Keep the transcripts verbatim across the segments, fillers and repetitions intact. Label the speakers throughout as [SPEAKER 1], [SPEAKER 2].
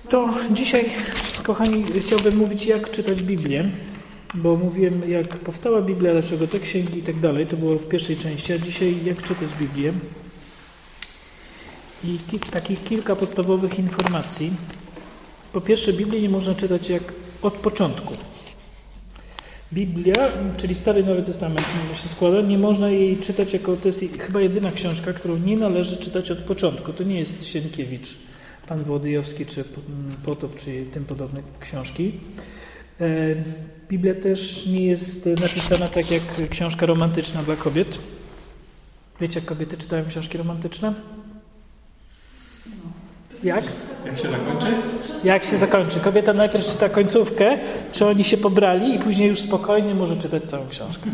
[SPEAKER 1] To dzisiaj, kochani, chciałbym mówić, jak czytać Biblię, bo mówiłem, jak powstała Biblia, dlaczego te księgi i tak dalej, to było w pierwszej części, a dzisiaj jak czytać Biblię. I ki- takich kilka podstawowych informacji. Po pierwsze, Biblii nie można czytać jak od początku. Biblia, czyli Stary i Nowy Testament się składa, nie można jej czytać jako, to jest chyba jedyna książka, którą nie należy czytać od początku. To nie jest Sienkiewicz, Pan Wołodyjowski, czy Potop, czy tym podobne książki. Biblia też nie jest napisana tak jak książka romantyczna dla kobiet. Wiecie, jak kobiety czytają książki romantyczne? Jak?
[SPEAKER 2] Jak się zakończy?
[SPEAKER 1] Jak się zakończy? Kobieta najpierw czyta końcówkę, czy oni się pobrali i później już spokojnie może czytać całą książkę.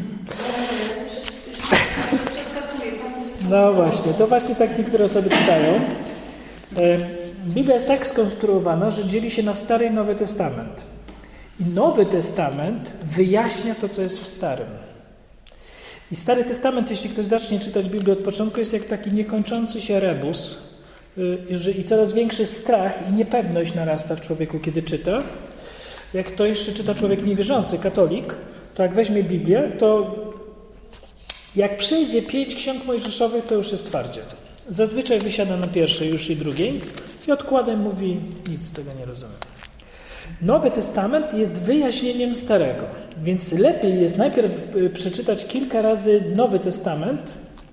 [SPEAKER 1] No właśnie, to właśnie tak niektóre osoby czytają. Biblia jest tak skonstruowana, że dzieli się na Stary i Nowy Testament. I Nowy Testament wyjaśnia to, co jest w Starym. I Stary Testament, jeśli ktoś zacznie czytać Biblię od początku, jest jak taki niekończący się rebus, i coraz większy strach i niepewność narasta w człowieku, kiedy czyta. Jak to jeszcze czyta człowiek niewierzący, katolik, to jak weźmie Biblię, to jak przejdzie pięć ksiąg mojżeszowych, to już jest twardzie. Zazwyczaj wysiada na pierwszej już i drugiej i odkładem mówi, nic z tego nie rozumiem. Nowy Testament jest wyjaśnieniem Starego, więc lepiej jest najpierw przeczytać kilka razy Nowy Testament.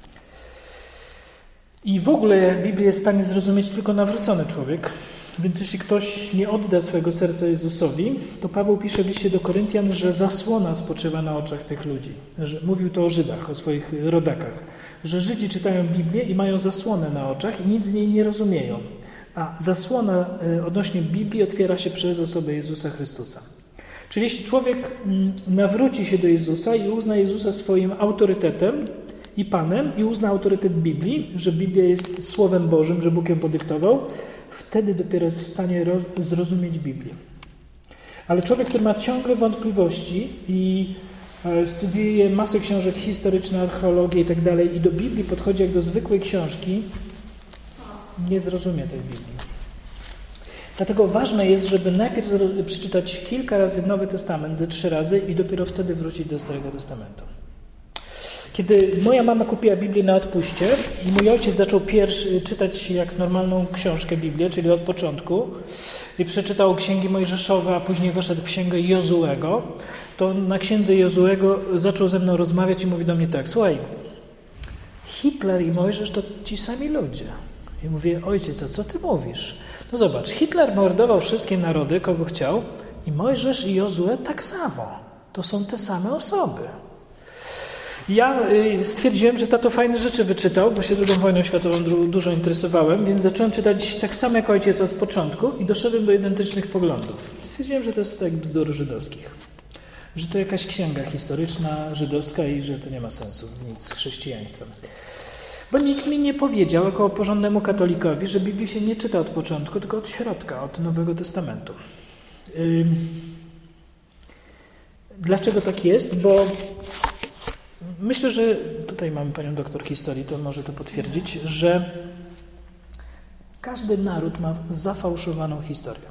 [SPEAKER 1] I w ogóle Biblię jest w stanie zrozumieć tylko nawrócony człowiek. Więc jeśli ktoś nie odda swojego serca Jezusowi, to Paweł pisze w liście do Koryntian, że zasłona spoczywa na oczach tych ludzi. Że, mówił to o Żydach, o swoich rodakach. Że Żydzi czytają Biblię i mają zasłonę na oczach i nic z niej nie rozumieją. A zasłona odnośnie Biblii otwiera się przez osobę Jezusa Chrystusa. Czyli jeśli człowiek nawróci się do Jezusa i uzna Jezusa swoim autorytetem, i Panem i uzna autorytet Biblii, że Biblia jest Słowem Bożym, że Bóg ją podyktował, wtedy dopiero jest w stanie zrozumieć Biblię. Ale człowiek, który ma ciągle wątpliwości i studiuje masę książek historycznych, archeologię i tak dalej i do Biblii podchodzi jak do zwykłej książki, nie zrozumie tej Biblii. Dlatego ważne jest, żeby najpierw przeczytać kilka razy Nowy Testament, ze trzy razy i dopiero wtedy wrócić do Starego Testamentu. Kiedy moja mama kupiła Biblię na odpuście i mój ojciec zaczął pierwszy czytać jak normalną książkę Biblię, czyli od początku i przeczytał księgi Mojżeszowe, a później weszedł w księgę Jozuego, to na księdze Jozuego zaczął ze mną rozmawiać i mówi do mnie tak: słuchaj, Hitler i Mojżesz to ci sami ludzie. I mówię: ojciec, a co ty mówisz? No zobacz, Hitler mordował wszystkie narody, kogo chciał, i Mojżesz i Jozue tak samo. To są te same osoby. Ja stwierdziłem, że tato fajne rzeczy wyczytał, bo się drugą wojną światową dużo interesowałem, więc zacząłem czytać tak samo jak ojciec od początku i doszedłem do identycznych poglądów. Stwierdziłem, że to jest tak bzdur żydowskich. Że to jakaś księga historyczna żydowska i że to nie ma sensu nic z chrześcijaństwem. Bo nikt mi nie powiedział, jako porządnemu katolikowi, że Biblii się nie czyta od początku, tylko od środka, od Nowego Testamentu. Yy... Dlaczego tak jest? Bo myślę, że tutaj mamy panią doktor historii, to może to potwierdzić, że każdy naród ma zafałszowaną historię.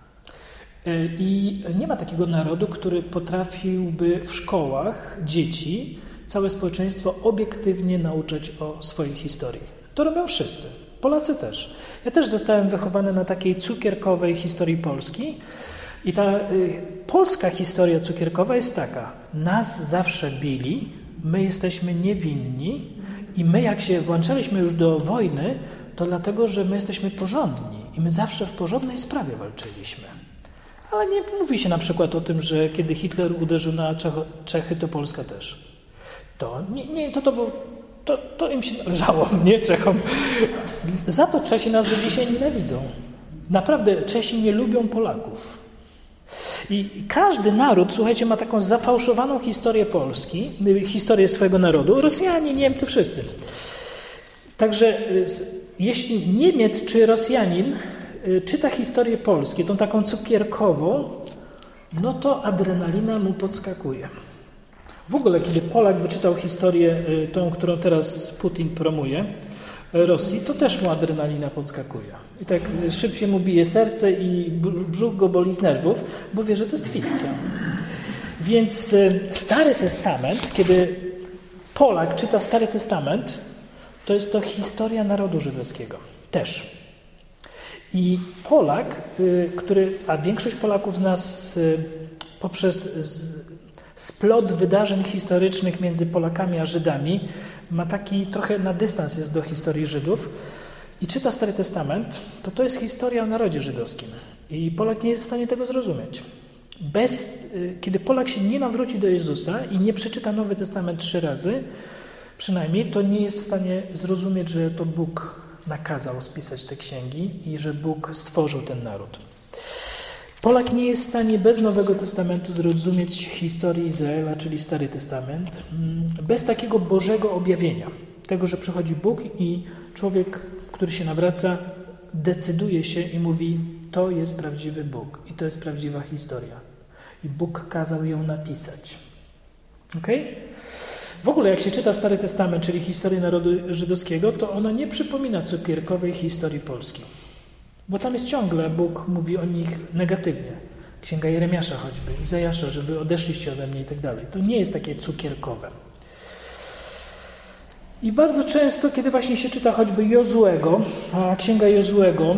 [SPEAKER 1] I nie ma takiego narodu, który potrafiłby w szkołach dzieci, całe społeczeństwo obiektywnie nauczać o swojej historii. To robią wszyscy. Polacy też. Ja też zostałem wychowany na takiej cukierkowej historii Polski. I ta y, polska historia cukierkowa jest taka: nas zawsze bili, my jesteśmy niewinni i my jak się włączaliśmy już do wojny, to dlatego, że my jesteśmy porządni i my zawsze w porządnej sprawie walczyliśmy. Ale nie mówi się na przykład o tym, że kiedy Hitler uderzył na Czechy, to Polska też. To, nie, nie, to, to, było, to, to im się należało, nie Czechom. Za to Czesi nas do dzisiaj nienawidzą. Naprawdę Czesi nie lubią Polaków. I każdy naród, słuchajcie, ma taką zafałszowaną historię Polski, historię swojego narodu. Rosjanie, Niemcy, wszyscy. Także jeśli Niemiec czy Rosjanin czyta historię Polski, tą taką cukierkową, no to adrenalina mu podskakuje. W ogóle, kiedy Polak wyczytał historię tą, którą teraz Putin promuje, Rosji, to też mu adrenalina podskakuje. I tak szybciej mu bije serce i brzuch go boli z nerwów, bo wie, że to jest fikcja. Więc Stary Testament, kiedy Polak czyta Stary Testament, to jest to historia narodu żydowskiego. Też. I Polak, który, a większość Polaków z nas poprzez splot wydarzeń historycznych między Polakami a Żydami ma taki trochę na dystans jest do historii Żydów i czyta Stary Testament, to to jest historia o narodzie żydowskim. I Polak nie jest w stanie tego zrozumieć. Bez, kiedy Polak się nie nawróci do Jezusa i nie przeczyta Nowy Testament trzy razy, przynajmniej, to nie jest w stanie zrozumieć, że to Bóg nakazał spisać te księgi i że Bóg stworzył ten naród. Polak nie jest w stanie bez Nowego Testamentu zrozumieć historii Izraela, czyli Stary Testament, bez takiego Bożego objawienia. Tego, że przychodzi Bóg i człowiek, który się nawraca, decyduje się i mówi, to jest prawdziwy Bóg i to jest prawdziwa historia. I Bóg kazał ją napisać. Okej? Okay? W ogóle jak się czyta Stary Testament, czyli historię narodu żydowskiego, to ona nie przypomina cukierkowej historii Polski. Bo tam jest ciągle, Bóg mówi o nich negatywnie. Księga Jeremiasza choćby, Izajasza, że wy odeszliście ode mnie i tak dalej. To nie jest takie cukierkowe. I bardzo często, kiedy właśnie się czyta choćby Jozuego, a księga Jozuego,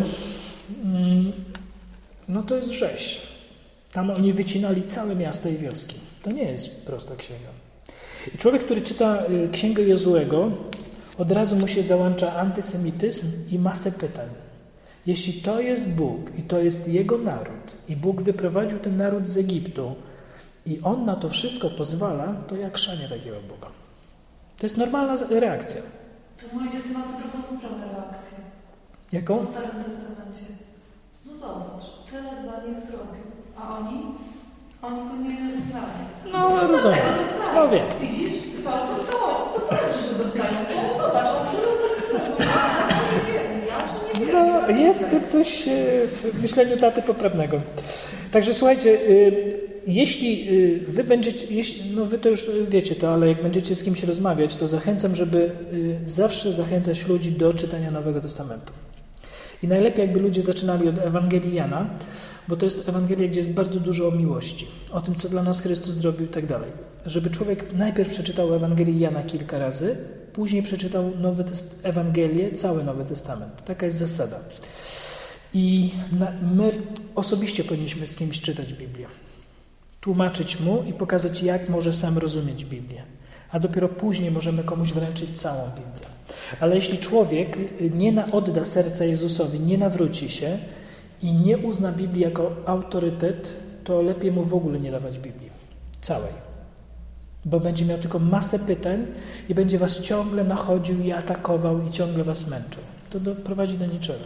[SPEAKER 1] no to jest rzeź. Tam oni wycinali całe miasta i wioski. To nie jest prosta księga. I człowiek, który czyta księgę Jozuego, od razu mu się załącza antysemityzm i masę pytań. Jeśli to jest Bóg i to jest Jego naród i Bóg wyprowadził ten naród z Egiptu i On na to wszystko pozwala, to jak szanie takiego Boga? To jest normalna reakcja.
[SPEAKER 2] To mój ojciec ma w drugą stronę reakcję.
[SPEAKER 1] Jaką?
[SPEAKER 2] W Starym Testamencie. No zobacz, tyle dla nich zrobił, a oni? Oni go nie uznali.
[SPEAKER 1] No, rozumiem. No wiem.
[SPEAKER 2] Widzisz? To, to, to, to, to dobrze, że dostają. No zobacz, on tyle dla nich zrobił. Zawsze nie wiem, zawsze nie wiem.
[SPEAKER 1] No, jest to coś w myśleniu taty poprawnego. Także słuchajcie, jeśli wy będziecie, jeśli, no wy to już wiecie to, ale jak będziecie z kimś rozmawiać, to zachęcam, żeby zawsze zachęcać ludzi do czytania Nowego Testamentu. I najlepiej jakby ludzie zaczynali od Ewangelii Jana, bo to jest Ewangelia, gdzie jest bardzo dużo o miłości, o tym, co dla nas Chrystus zrobił i tak dalej. Żeby człowiek najpierw przeczytał Ewangelię Jana kilka razy, później przeczytał Nowy Test- Ewangelię, cały Nowy Testament. Taka jest zasada. I na, my osobiście powinniśmy z kimś czytać Biblię. Tłumaczyć mu i pokazać, jak może sam rozumieć Biblię. A dopiero później możemy komuś wręczyć całą Biblię. Ale jeśli człowiek nie na, odda serca Jezusowi, nie nawróci się i nie uzna Biblii jako autorytet, to lepiej mu w ogóle nie dawać Biblii. Całej. Bo będzie miał tylko masę pytań i będzie was ciągle nachodził i atakował i ciągle was męczył. To doprowadzi do niczego.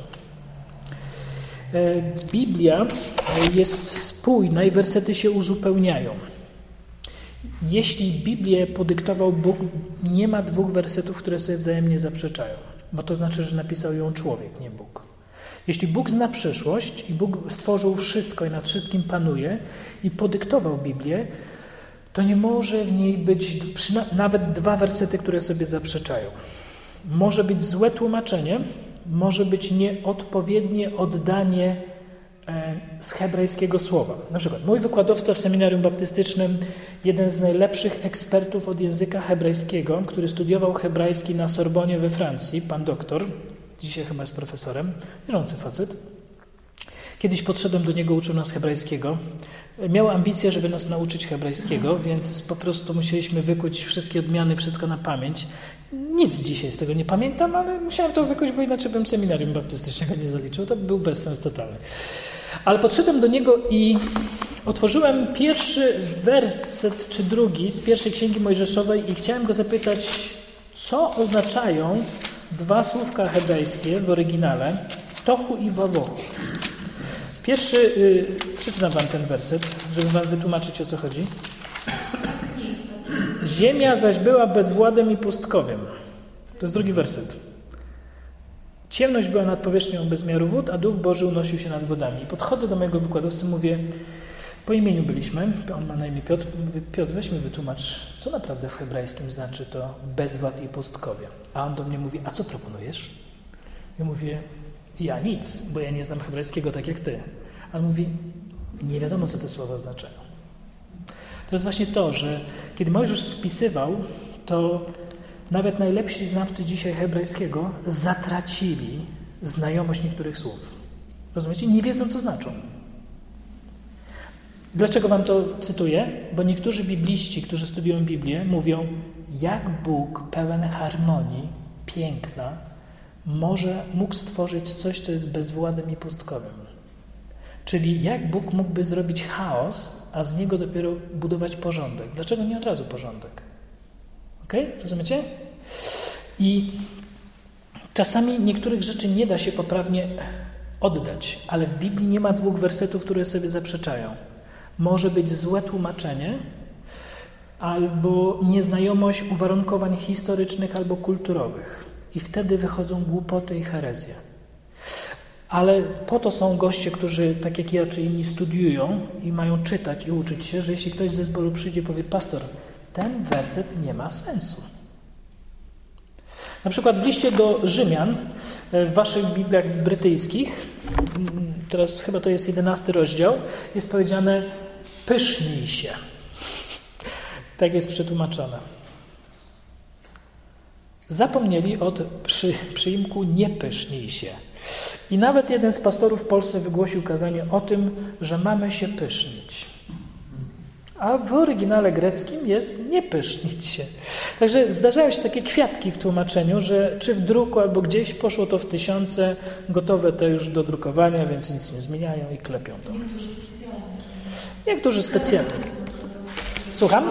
[SPEAKER 1] Biblia jest spójna i wersety się uzupełniają. Jeśli Biblię podyktował Bóg, nie ma dwóch wersetów, które sobie wzajemnie zaprzeczają, bo to znaczy, że napisał ją człowiek, nie Bóg. Jeśli Bóg zna przyszłość i Bóg stworzył wszystko i nad wszystkim panuje i podyktował Biblię, to nie może w niej być nawet dwa wersety, które sobie zaprzeczają. Może być złe tłumaczenie, może być nieodpowiednie oddanie z hebrajskiego słowa. Na przykład mój wykładowca w seminarium baptystycznym, jeden z najlepszych ekspertów od języka hebrajskiego, który studiował hebrajski na Sorbonie we Francji, pan doktor, dzisiaj chyba jest profesorem, wierzący facet. Kiedyś podszedłem do niego, uczył nas hebrajskiego. Miał ambicję, żeby nas nauczyć hebrajskiego, więc po prostu musieliśmy wykuć wszystkie odmiany, wszystko na pamięć. Nic dzisiaj z tego nie pamiętam, ale musiałem to wykuć, bo inaczej bym seminarium baptystycznego nie zaliczył. To był bezsens totalny. Ale podszedłem do niego i otworzyłem pierwszy werset czy drugi z pierwszej Księgi Mojżeszowej i chciałem go zapytać, co oznaczają dwa słówka hebrajskie w oryginale, tohu i wawohu. Pierwszy, yy, przeczytam wam ten werset, żeby wam wytłumaczyć, o co chodzi. Ziemia zaś była bezwładem i pustkowiem. To jest drugi werset. Ciemność była nad powierzchnią bezmiaru wód, a Duch Boży unosił się nad wodami. Podchodzę do mojego wykładowcy, mówię, po imieniu byliśmy, on ma na imię Piotr, mówię, Piotr, weźmy wytłumacz, co naprawdę w hebrajskim znaczy to bezwład i pustkowie. A on do mnie mówi, a co proponujesz? Ja mówię, ja nic, bo ja nie znam hebrajskiego tak jak ty. Ale mówi, nie wiadomo, co te słowa oznaczają. To jest właśnie to, że kiedy Mojżesz spisywał, to nawet najlepsi znawcy dzisiaj hebrajskiego zatracili znajomość niektórych słów. Rozumiecie? Nie wiedzą, co znaczą. Dlaczego wam to cytuję? Bo niektórzy bibliści, którzy studiują Biblię, mówią, jak Bóg pełen harmonii, piękna, może mógł stworzyć coś, co jest bezwładnym i pustkowym. Czyli jak Bóg mógłby zrobić chaos, a z niego dopiero budować porządek. Dlaczego nie od razu porządek? Okej? Rozumiecie? I czasami niektórych rzeczy nie da się poprawnie oddać, ale w Biblii nie ma dwóch wersetów, które sobie zaprzeczają. Może być złe tłumaczenie albo nieznajomość uwarunkowań historycznych albo kulturowych. I wtedy wychodzą głupoty i herezje. Ale po to są goście, którzy tak jak ja czy inni studiują i mają czytać i uczyć się, że jeśli ktoś ze zboru przyjdzie i powie, pastor, ten werset nie ma sensu. Na przykład w liście do Rzymian, w waszych Bibliach brytyjskich, teraz chyba to jest jedenasty rozdział, jest powiedziane pysznij się. Tak jest przetłumaczone. Zapomnieli od przy, przyimku nie pysznij się. I nawet jeden z pastorów w Polsce wygłosił kazanie o tym, że mamy się pysznić. A w oryginale greckim jest nie pysznić się. Także zdarzają się takie kwiatki w tłumaczeniu, że czy w druku albo gdzieś poszło to w tysiące, gotowe te już do drukowania, więc nic nie zmieniają i klepią to.
[SPEAKER 2] Niektórzy specjalnie.
[SPEAKER 1] Niektórzy specjalnie. Słucham?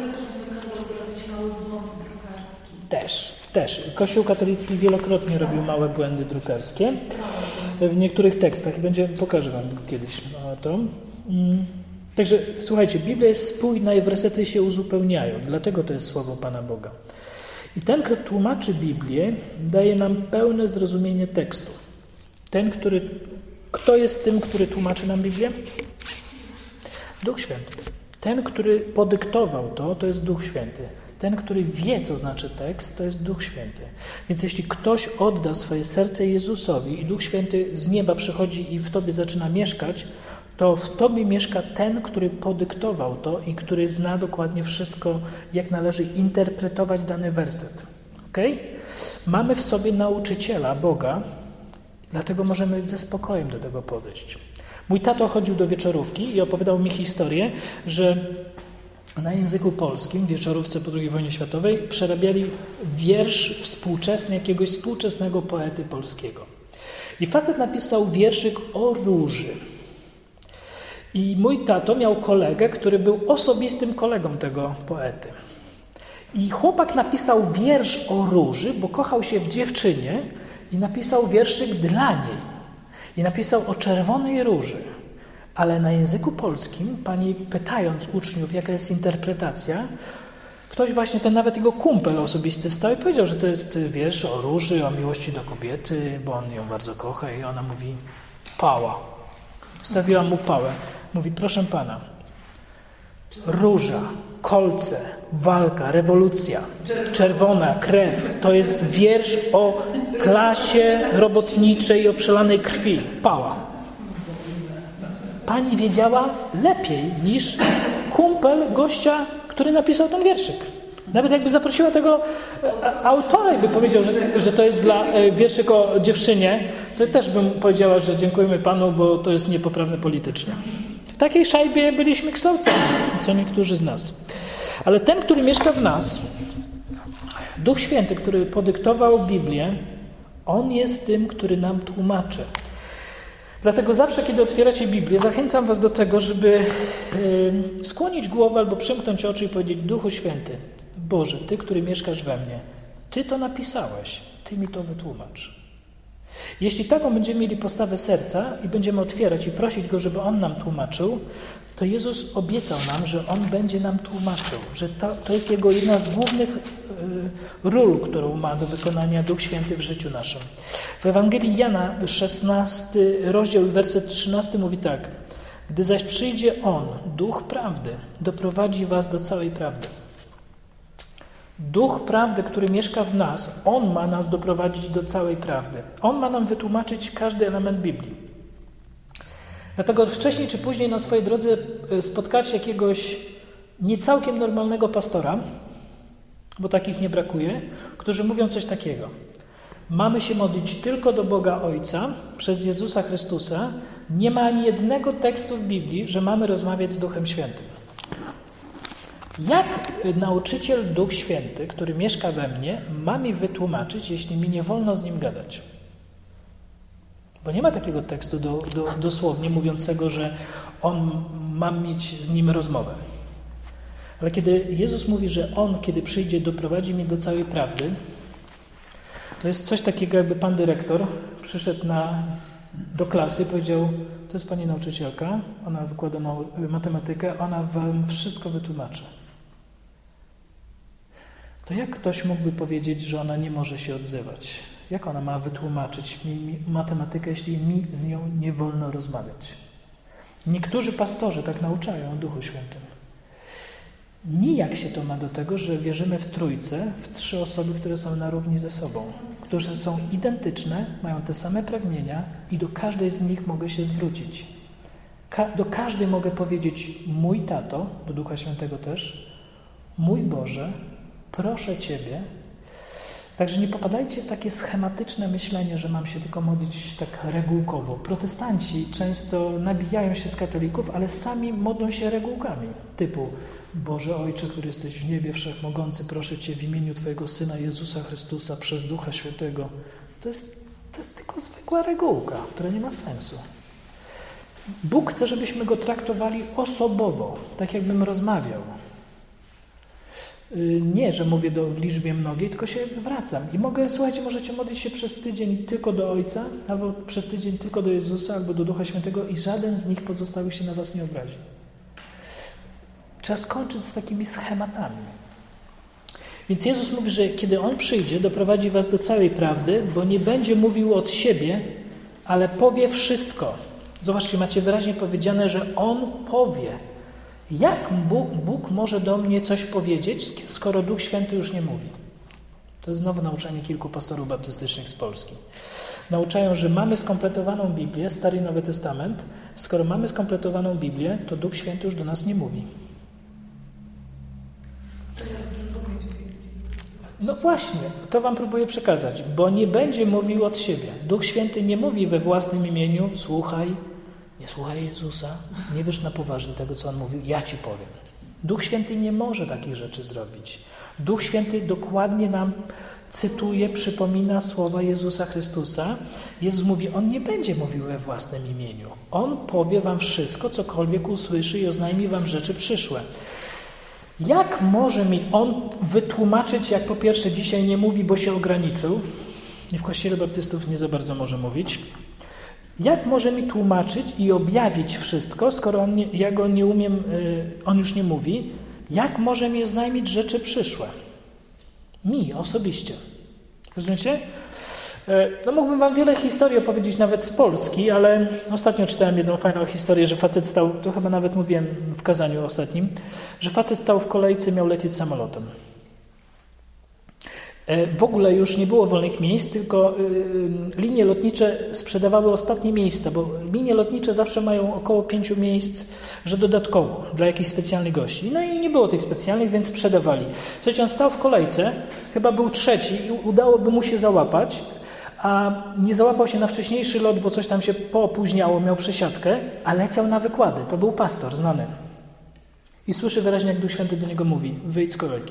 [SPEAKER 1] Też, też. Kościół katolicki wielokrotnie robił małe błędy drukarskie w niektórych tekstach. Będzie, pokażę wam kiedyś to. Także słuchajcie, Biblia jest spójna i wersety się uzupełniają. Dlatego to jest słowo Pana Boga. I ten, kto tłumaczy Biblię, daje nam pełne zrozumienie tekstu. Ten, który... Kto jest tym, który tłumaczy nam Biblię? Duch Święty. Ten, który podyktował to, to jest Duch Święty. Ten, który wie, co znaczy tekst, to jest Duch Święty. Więc jeśli ktoś odda swoje serce Jezusowi i Duch Święty z nieba przychodzi i w tobie zaczyna mieszkać, to w tobie mieszka ten, który podyktował to i który zna dokładnie wszystko, jak należy interpretować dany werset. Okay? Mamy w sobie nauczyciela, Boga, dlatego możemy ze spokojem do tego podejść. Mój tato chodził do wieczorówki i opowiadał mi historię, że na języku polskim w wieczorówce po drugiej wojnie światowej przerabiali wiersz współczesny jakiegoś współczesnego poety polskiego. I facet napisał wierszyk o róży. I mój tato miał kolegę, który był osobistym kolegą tego poety. I chłopak napisał wiersz o róży, bo kochał się w dziewczynie i napisał wierszyk dla niej. I napisał o czerwonej róży. Ale na języku polskim, pani pytając uczniów, jaka jest interpretacja, ktoś właśnie, ten nawet jego kumpel osobisty wstał i powiedział, że to jest wiersz o róży, o miłości do kobiety, bo on ją bardzo kocha i ona mówi pała. Wstawiła mu pałę. Mówi, proszę pana, róża, kolce, walka, rewolucja, czerwona, krew, to jest wiersz o klasie robotniczej, o przelanej krwi. Pała. Pani wiedziała lepiej niż kumpel gościa, który napisał ten wierszyk. Nawet jakby zaprosiła tego autora i by powiedział, że, że to jest dla wierszyk o dziewczynie, to też bym powiedziała, że dziękujemy Panu, bo to jest niepoprawne politycznie. W takiej szajbie byliśmy kształceni, co niektórzy z nas. Ale ten, który mieszka w nas, Duch Święty, który podyktował Biblię, On jest tym, który nam tłumaczy. Dlatego zawsze, kiedy otwieracie Biblię, zachęcam was do tego, żeby yy, skłonić głowę albo przymknąć oczy i powiedzieć: Duchu Święty, Boże, Ty, który mieszkasz we mnie, Ty to napisałeś, Ty mi to wytłumacz. Jeśli taką będziemy mieli postawę serca i będziemy otwierać i prosić Go, żeby On nam tłumaczył, to Jezus obiecał nam, że On będzie nam tłumaczył, że to, to jest Jego jedna z głównych y, ról, którą ma do wykonania Duch Święty w życiu naszym. W Ewangelii Jana, szesnasty rozdział i werset trzynasty mówi tak: Gdy zaś przyjdzie On, Duch Prawdy, doprowadzi was do całej prawdy. Duch prawdy, który mieszka w nas, On ma nas doprowadzić do całej prawdy. On ma nam wytłumaczyć każdy element Biblii. Dlatego wcześniej czy później na swojej drodze spotkacie jakiegoś niecałkiem normalnego pastora, bo takich nie brakuje, którzy mówią coś takiego. Mamy się modlić tylko do Boga Ojca przez Jezusa Chrystusa. Nie ma ani jednego tekstu w Biblii, że mamy rozmawiać z Duchem Świętym. Jak nauczyciel Duch Święty, który mieszka we mnie, ma mi wytłumaczyć, jeśli mi nie wolno z Nim gadać? Bo nie ma takiego tekstu do, do, dosłownie mówiącego, że On ma mieć z Nim rozmowę. Ale kiedy Jezus mówi, że On, kiedy przyjdzie, doprowadzi mnie do całej prawdy, to jest coś takiego, jakby pan dyrektor przyszedł na, do klasy i powiedział: to jest pani nauczycielka, ona wykłada matematykę, ona wam wszystko wytłumaczy. To jak ktoś mógłby powiedzieć, że ona nie może się odzywać? Jak ona ma wytłumaczyć mi, mi matematykę, jeśli mi z nią nie wolno rozmawiać? Niektórzy pastorzy tak nauczają o Duchu Świętym. Nijak się to ma do tego, że wierzymy w Trójcę, w trzy osoby, które są na równi ze sobą, które są identyczne, mają te same pragnienia i do każdej z nich mogę się zwrócić. Ka- do każdej mogę powiedzieć: mój tato, do Ducha Świętego też, mój Boże, proszę Ciebie. Także nie popadajcie w takie schematyczne myślenie, że mam się tylko modlić tak regułkowo. Protestanci często nabijają się z katolików, ale sami modlą się regułkami, typu: Boże Ojcze, który jesteś w niebie, wszechmogący, proszę Cię w imieniu Twojego Syna Jezusa Chrystusa przez Ducha Świętego. To jest, to jest tylko zwykła regułka, która nie ma sensu. Bóg chce, żebyśmy Go traktowali osobowo, tak jakbym rozmawiał. Nie, że mówię do, w liczbie mnogiej, tylko się zwracam. I mogę, słuchajcie, możecie modlić się przez tydzień tylko do Ojca, albo przez tydzień tylko do Jezusa, albo do Ducha Świętego i żaden z nich pozostałych się na was nie obrazi. Trzeba skończyć z takimi schematami. Więc Jezus mówi, że kiedy On przyjdzie, doprowadzi was do całej prawdy, bo nie będzie mówił od siebie, ale powie wszystko. Zobaczcie, macie wyraźnie powiedziane, że On powie. Jak Bóg, Bóg może do mnie coś powiedzieć, skoro Duch Święty już nie mówi? To jest znowu nauczanie kilku pastorów baptystycznych z Polski. Nauczają, że mamy skompletowaną Biblię, Stary i Nowy Testament. Skoro mamy skompletowaną Biblię, to Duch Święty już do nas nie mówi. No właśnie, to wam próbuję przekazać, bo nie będzie mówił od siebie. Duch Święty nie mówi we własnym imieniu: słuchaj, nie słuchaj Jezusa, nie bierz na poważnie tego, co On mówił, ja Ci powiem. Duch Święty nie może takich rzeczy zrobić. Duch Święty dokładnie nam cytuje, przypomina słowa Jezusa Chrystusa. Jezus mówi: On nie będzie mówił we własnym imieniu. On powie wam wszystko, cokolwiek usłyszy i oznajmi wam rzeczy przyszłe. Jak może mi On wytłumaczyć, jak po pierwsze dzisiaj nie mówi, bo się ograniczył i w Kościele Baptystów nie za bardzo może mówić? Jak może mi tłumaczyć i objawić wszystko, skoro on nie, ja go nie umiem, yy, on już nie mówi? Jak może mi oznajmić rzeczy przyszłe? Mi osobiście. Rozumiecie? Yy, no mógłbym wam wiele historii opowiedzieć nawet z Polski, ale ostatnio czytałem jedną fajną historię, że facet stał, to chyba nawet mówiłem w kazaniu ostatnim, że facet stał w kolejce, miał lecieć samolotem. W ogóle już nie było wolnych miejsc, tylko linie lotnicze sprzedawały ostatnie miejsca, bo linie lotnicze zawsze mają około pięciu miejsc, że dodatkowo, dla jakichś specjalnych gości. No i nie było tych specjalnych, więc sprzedawali. Słuchajcie, on stał w kolejce, chyba był trzeci i udałoby mu się załapać, a nie załapał się na wcześniejszy lot, bo coś tam się poopóźniało, miał przesiadkę, a leciał na wykłady. To był pastor znany. I słyszy wyraźnie, jak Duch Święty do niego mówi: wyjdź z kolejki.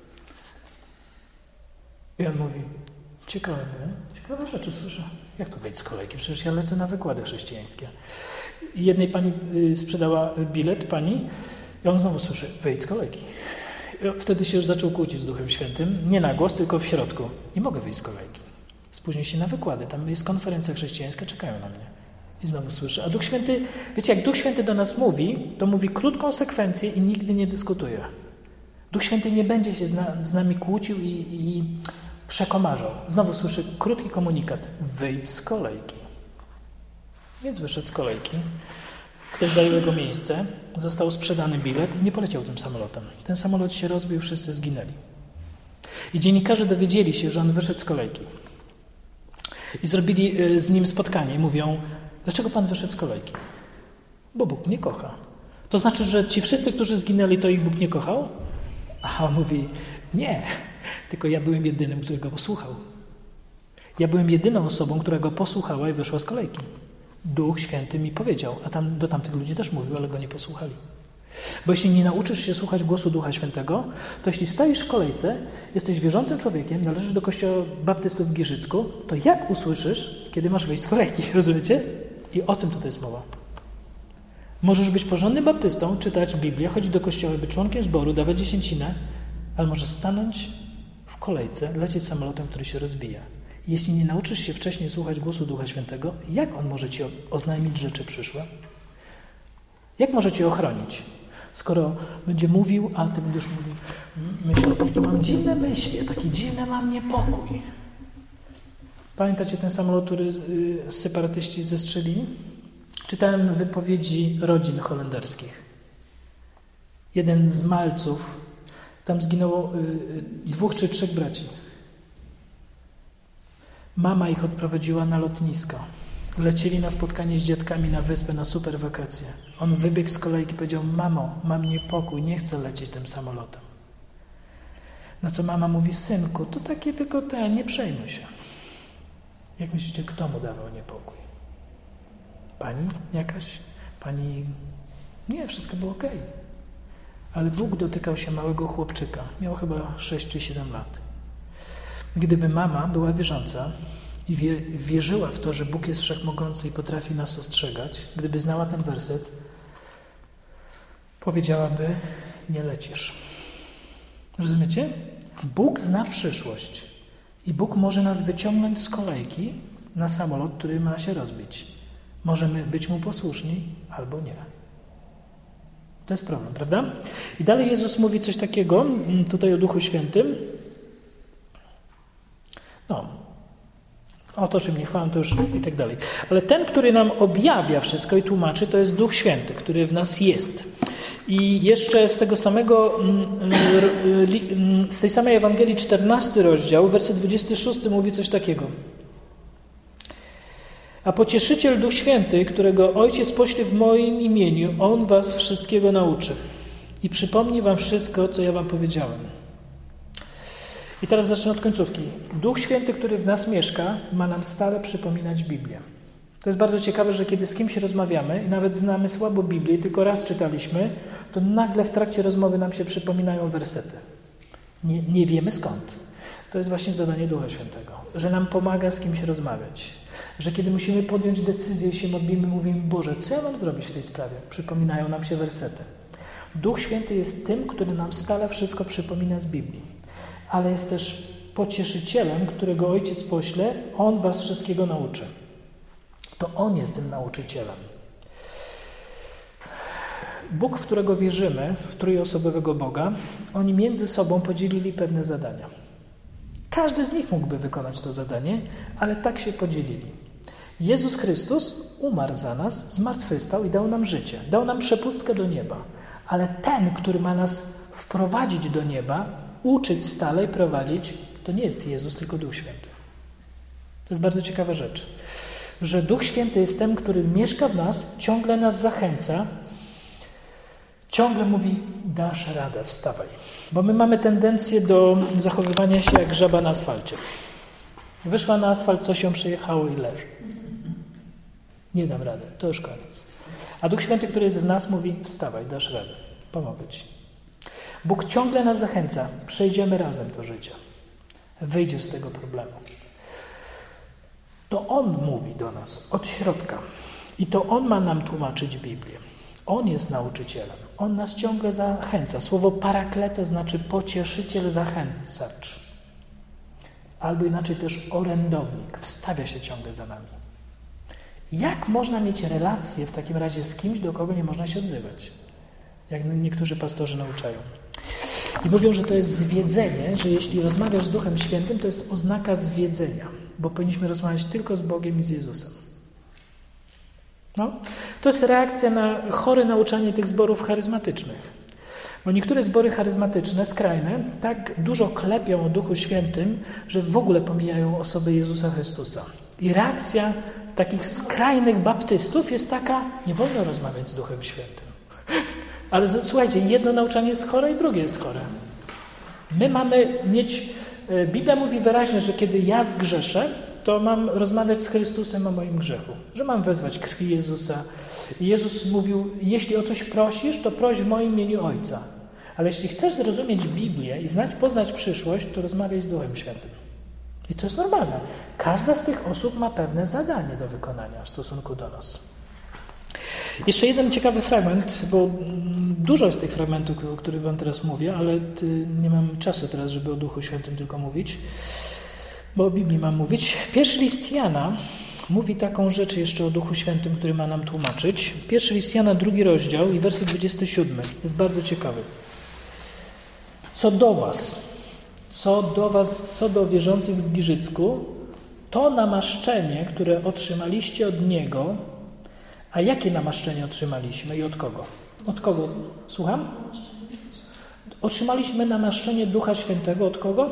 [SPEAKER 1] I on mówi: ciekawe, nie? Ciekawe rzeczy słyszę. Jak to wyjść z kolejki? Przecież ja lecę na wykłady chrześcijańskie. I jednej pani sprzedała bilet, pani, i on znowu słyszy: wyjdź z kolejki. I wtedy się już zaczął kłócić z Duchem Świętym. Nie na głos, tylko w środku. Nie mogę wyjść z kolejki. Spóźnię się na wykłady. Tam jest konferencja chrześcijańska, czekają na mnie. I znowu słyszę. A Duch Święty, wiecie, jak Duch Święty do nas mówi, to mówi krótką sekwencję i nigdy nie dyskutuje. Duch Święty nie będzie się z, na, z nami kłócił i, i przekomarzał. Znowu słyszy krótki komunikat: wyjdź z kolejki. Więc wyszedł z kolejki. Ktoś zajął jego miejsce, został sprzedany bilet i nie poleciał tym samolotem. Ten samolot się rozbił, wszyscy zginęli. I dziennikarze dowiedzieli się, że on wyszedł z kolejki. I zrobili z nim spotkanie. Mówią, dlaczego pan wyszedł z kolejki? Bo Bóg mnie kocha. To znaczy, że ci wszyscy, którzy zginęli, to ich Bóg nie kochał? A on mówi, nie, tylko ja byłem jedynym, który go posłuchał. Ja byłem jedyną osobą, która go posłuchała i wyszła z kolejki. Duch Święty mi powiedział, a tam do tamtych ludzi też mówił, ale go nie posłuchali. Bo jeśli nie nauczysz się słuchać głosu Ducha Świętego, to jeśli stoisz w kolejce, jesteś wierzącym człowiekiem, należysz do kościoła baptystów w Giżycku, to jak usłyszysz, kiedy masz wyjść z kolejki, rozumiecie? I o tym tutaj jest mowa. Możesz być porządnym baptystą, czytać Biblię, chodzić do kościoła, być członkiem zboru, dawać dziesięcinę, ale możesz stanąć w kolejce, lecieć samolotem, który się rozbija. Jeśli nie nauczysz się wcześniej słuchać głosu Ducha Świętego, jak On może Ci oznajmić rzeczy przyszłe? Jak może Cię ochronić? Skoro będzie mówił, a Ty będziesz mówił, myślę, jakie mam dziwne myśli, taki dziwny mam niepokój. Pamiętacie ten samolot, który separatyści zestrzelili? Czytałem wypowiedzi rodzin holenderskich. Jeden z malców, tam zginęło dwóch czy trzech braci. Mama ich odprowadziła na lotnisko. Lecieli na spotkanie z dziadkami na wyspę na super wakacje. On wybiegł z kolejki i powiedział, mamo, mam niepokój, nie chcę lecieć tym samolotem. Na co mama mówi, synku, to takie tylko te, nie przejmuj się. Jak myślicie, kto mu dawał niepokój? Pani jakaś? Pani... Nie, wszystko było okej. Ale Bóg dotykał się małego chłopczyka. Miał chyba sześć czy siedem lat. Gdyby mama była wierząca i wie, wierzyła w to, że Bóg jest wszechmogący i potrafi nas ostrzegać, gdyby znała ten werset, powiedziałaby, nie lecisz. Rozumiecie? Bóg zna przyszłość i Bóg może nas wyciągnąć z kolejki na samolot, który ma się rozbić. Możemy być Mu posłuszni albo nie. To jest problem, prawda? I dalej Jezus mówi coś takiego, tutaj o Duchu Świętym. No, o to, czym nie chwałam, to już i tak dalej. Ale ten, który nam objawia wszystko i tłumaczy, to jest Duch Święty, który w nas jest. I jeszcze z tego samego, z tej samej Ewangelii, czternasty rozdział, werset dwudziesty szósty mówi coś takiego. A Pocieszyciel Duch Święty, którego Ojciec pośle w moim imieniu, On was wszystkiego nauczy i przypomni wam wszystko, co ja wam powiedziałem. I teraz zacznę od końcówki. Duch Święty, który w nas mieszka, ma nam stale przypominać Biblię. To jest bardzo ciekawe, że kiedy z kimś rozmawiamy i nawet znamy słabo Biblię, tylko raz czytaliśmy, to nagle w trakcie rozmowy nam się przypominają wersety. Nie, nie wiemy skąd. To jest właśnie zadanie Ducha Świętego, że nam pomaga z kimś rozmawiać. Że kiedy musimy podjąć decyzję i się modlimy, mówimy, Boże, co ja mam zrobić w tej sprawie? Przypominają nam się wersety. Duch Święty jest tym, który nam stale wszystko przypomina z Biblii. Ale jest też pocieszycielem, którego Ojciec pośle, On was wszystkiego nauczy. To On jest tym nauczycielem. Bóg, w którego wierzymy, w trójosobowego Boga, oni między sobą podzielili pewne zadania. Każdy z nich mógłby wykonać to zadanie, ale tak się podzielili. Jezus Chrystus umarł za nas, zmartwychwstał i dał nam życie. Dał nam przepustkę do nieba. Ale ten, który ma nas wprowadzić do nieba, uczyć stale i prowadzić, to nie jest Jezus, tylko Duch Święty. To jest bardzo ciekawa rzecz. Że Duch Święty jest tym, który mieszka w nas, ciągle nas zachęca, ciągle mówi, dasz radę, wstawaj. Bo my mamy tendencję do zachowywania się jak żaba na asfalcie. Wyszła na asfalt, coś ją przejechało i leży. Nie dam rady, to już koniec. A Duch Święty, który jest w nas, mówi, wstawaj, dasz radę, pomogę ci. Bóg ciągle nas zachęca, przejdziemy razem to życie. Wyjdziesz z tego problemu. To On mówi do nas od środka. I to On ma nam tłumaczyć Biblię. On jest nauczycielem. On nas ciągle zachęca. Słowo parakleto znaczy pocieszyciel, zachęcacz. Albo inaczej też orędownik. Wstawia się ciągle za nami. Jak można mieć relację w takim razie z kimś, do kogo nie można się odzywać? Jak niektórzy pastorzy nauczają. I mówią, że to jest zwiedzenie, że jeśli rozmawiasz z Duchem Świętym, to jest oznaka zwiedzenia, bo powinniśmy rozmawiać tylko z Bogiem i z Jezusem. No, to jest reakcja na chore nauczanie tych zborów charyzmatycznych. Bo niektóre zbory charyzmatyczne, skrajne, tak dużo klepią o Duchu Świętym, że w ogóle pomijają osobę Jezusa Chrystusa. I reakcja takich skrajnych baptystów jest taka, nie wolno rozmawiać z Duchem Świętym. Ale słuchajcie, jedno nauczanie jest chore i drugie jest chore. My mamy mieć, Biblia mówi wyraźnie, że kiedy ja zgrzeszę, to mam rozmawiać z Chrystusem o moim grzechu. Że mam wezwać krwi Jezusa. I Jezus mówił, jeśli o coś prosisz, to proś w moim imieniu Ojca. Ale jeśli chcesz zrozumieć Biblię i znać, poznać przyszłość, to rozmawiaj z Duchem Świętym. I to jest normalne. Każda z tych osób ma pewne zadanie do wykonania w stosunku do nas. Jeszcze jeden ciekawy fragment, bo dużo jest tych fragmentów, o których wam teraz mówię, ale nie mam czasu teraz, żeby o Duchu Świętym tylko mówić, bo o Biblii mam mówić. Pierwszy list Jana mówi taką rzecz jeszcze o Duchu Świętym, który ma nam tłumaczyć. Pierwszy list Jana, drugi rozdział i werset dwudziesty siódmy. Jest bardzo ciekawy. Co do was, co do was, co do wierzących w Giżycku, to namaszczenie, które otrzymaliście od Niego. A jakie namaszczenie otrzymaliśmy i od kogo? Od kogo? Słucham? Otrzymaliśmy namaszczenie Ducha Świętego od kogo?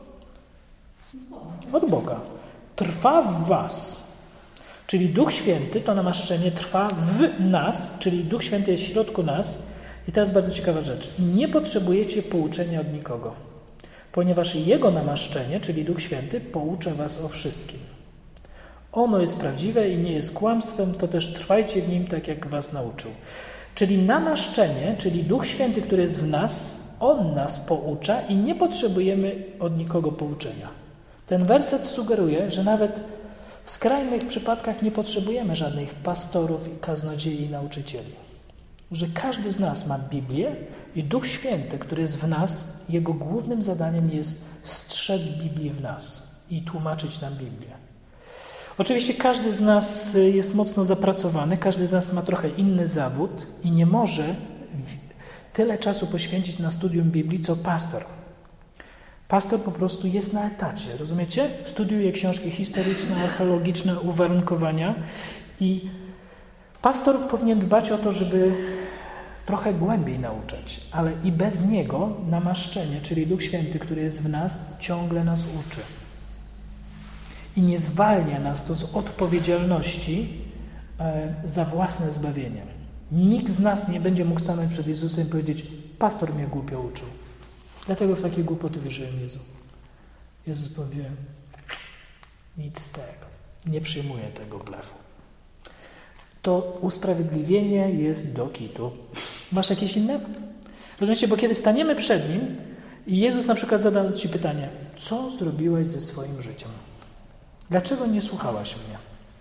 [SPEAKER 1] Od Boga. Trwa w was. Czyli Duch Święty, to namaszczenie trwa w nas, czyli Duch Święty jest w środku nas. I teraz bardzo ciekawa rzecz. Nie potrzebujecie pouczenia od nikogo, ponieważ Jego namaszczenie, czyli Duch Święty, poucza was o wszystkim. Ono jest prawdziwe i nie jest kłamstwem, to też trwajcie w nim tak, jak was nauczył. Czyli namaszczenie, czyli Duch Święty, który jest w nas, On nas poucza i nie potrzebujemy od nikogo pouczenia. Ten werset sugeruje, że nawet w skrajnych przypadkach nie potrzebujemy żadnych pastorów i kaznodziei i nauczycieli. Że każdy z nas ma Biblię i Duch Święty, który jest w nas, jego głównym zadaniem jest strzec Biblii w nas i tłumaczyć nam Biblię. Oczywiście każdy z nas jest mocno zapracowany, każdy z nas ma trochę inny zawód i nie może tyle czasu poświęcić na studium Biblii, co pastor. Pastor po prostu jest na etacie, rozumiecie? Studiuje książki historyczne, archeologiczne, uwarunkowania i pastor powinien dbać o to, żeby trochę głębiej nauczać, ale i bez niego namaszczenie, czyli Duch Święty, który jest w nas, ciągle nas uczy. I nie zwalnia nas to z odpowiedzialności za własne zbawienie. Nikt z nas nie będzie mógł stanąć przed Jezusem i powiedzieć, pastor mnie głupio uczył. Dlatego w takie głupoty wierzyłem Jezu. Jezus powie, nic z tego. Nie przyjmuję tego blefu. To usprawiedliwienie jest do kitu. Masz jakieś inne? Rozumiecie, bo kiedy staniemy przed Nim i Jezus na przykład zada ci pytanie, co zrobiłeś ze swoim życiem? Dlaczego nie słuchałaś mnie?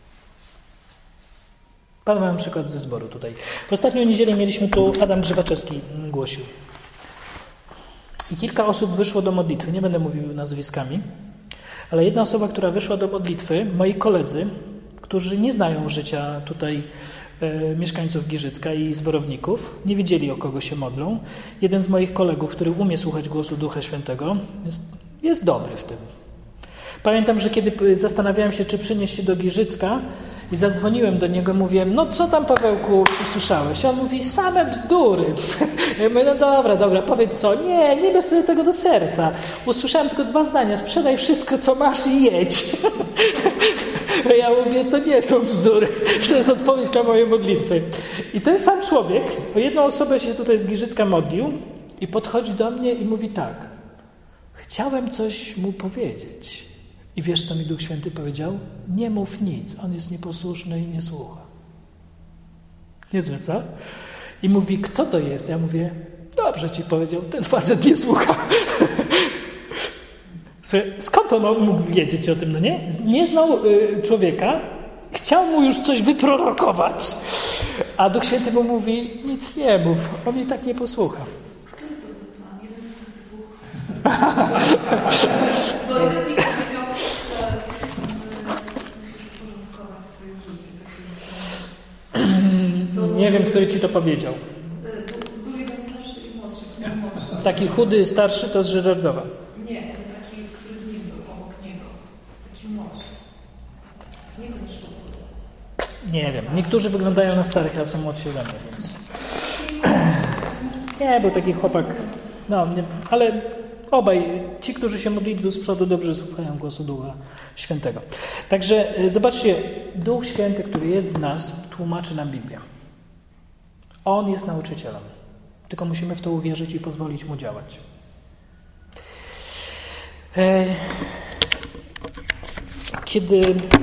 [SPEAKER 1] Pan wam przykład ze zboru tutaj. W ostatnią niedzielę mieliśmy tu, Adam Grzywaczewski głosił. I kilka osób wyszło do modlitwy. Nie będę mówił nazwiskami, ale jedna osoba, która wyszła do modlitwy, moi koledzy, którzy nie znają życia tutaj e, mieszkańców Giżycka i zborowników, nie wiedzieli, o kogo się modlą. Jeden z moich kolegów, który umie słuchać głosu Ducha Świętego, jest, jest dobry w tym. Pamiętam, że kiedy zastanawiałem się, czy przynieść się do Giżycka i zadzwoniłem do niego, mówię, no co tam, Pawełku, usłyszałeś? A on mówi, same bzdury. Ja mówię, no dobra, dobra, powiedz co? Nie, nie bierz sobie tego do serca. Usłyszałem tylko dwa zdania, sprzedaj wszystko, co masz i jedź. Ja mówię, to nie są bzdury, to jest odpowiedź na moje modlitwy. I ten sam człowiek, o jedną osobę się tutaj z Giżycka modlił i podchodzi do mnie i mówi tak, chciałem coś mu powiedzieć. I wiesz, co mi Duch Święty powiedział? Nie mów nic, on jest nieposłuszny i nie słucha. Niezłe, co? I mówi, kto to jest? Ja mówię, dobrze ci powiedział, ten facet nie słucha. Słuchaj, skąd on mógł wiedzieć o tym, no nie? Nie znał y, człowieka, chciał mu już coś wyprorokować, a Duch Święty mu mówi, nic nie mów, on i tak nie posłucha.
[SPEAKER 2] Który to był pan? Jeden z tych dwóch. Bo jeden mi powiedział, że musisz uporządkować swoje życie. Tak się
[SPEAKER 1] Nie wiem, który ci to powiedział.
[SPEAKER 2] Był jeden starszy i młodszy, który młodszy.
[SPEAKER 1] Taki chudy, starszy to z Żyrardowa.
[SPEAKER 2] Nie, ten taki, który z nim był, obok niego. Taki młodszy. Nie ten szczupły.
[SPEAKER 1] Nie wiem. Niektórzy wyglądają na starych, a są młodsi ode mnie, więc... Nie, był taki chłopak, no, nie, ale obaj, ci, którzy się modlili tu z przodu, dobrze słuchają głosu Ducha Świętego. Także zobaczcie, Duch Święty, który jest w nas, tłumaczy nam Biblię. On jest nauczycielem. Tylko musimy w to uwierzyć i pozwolić Mu działać. Kiedy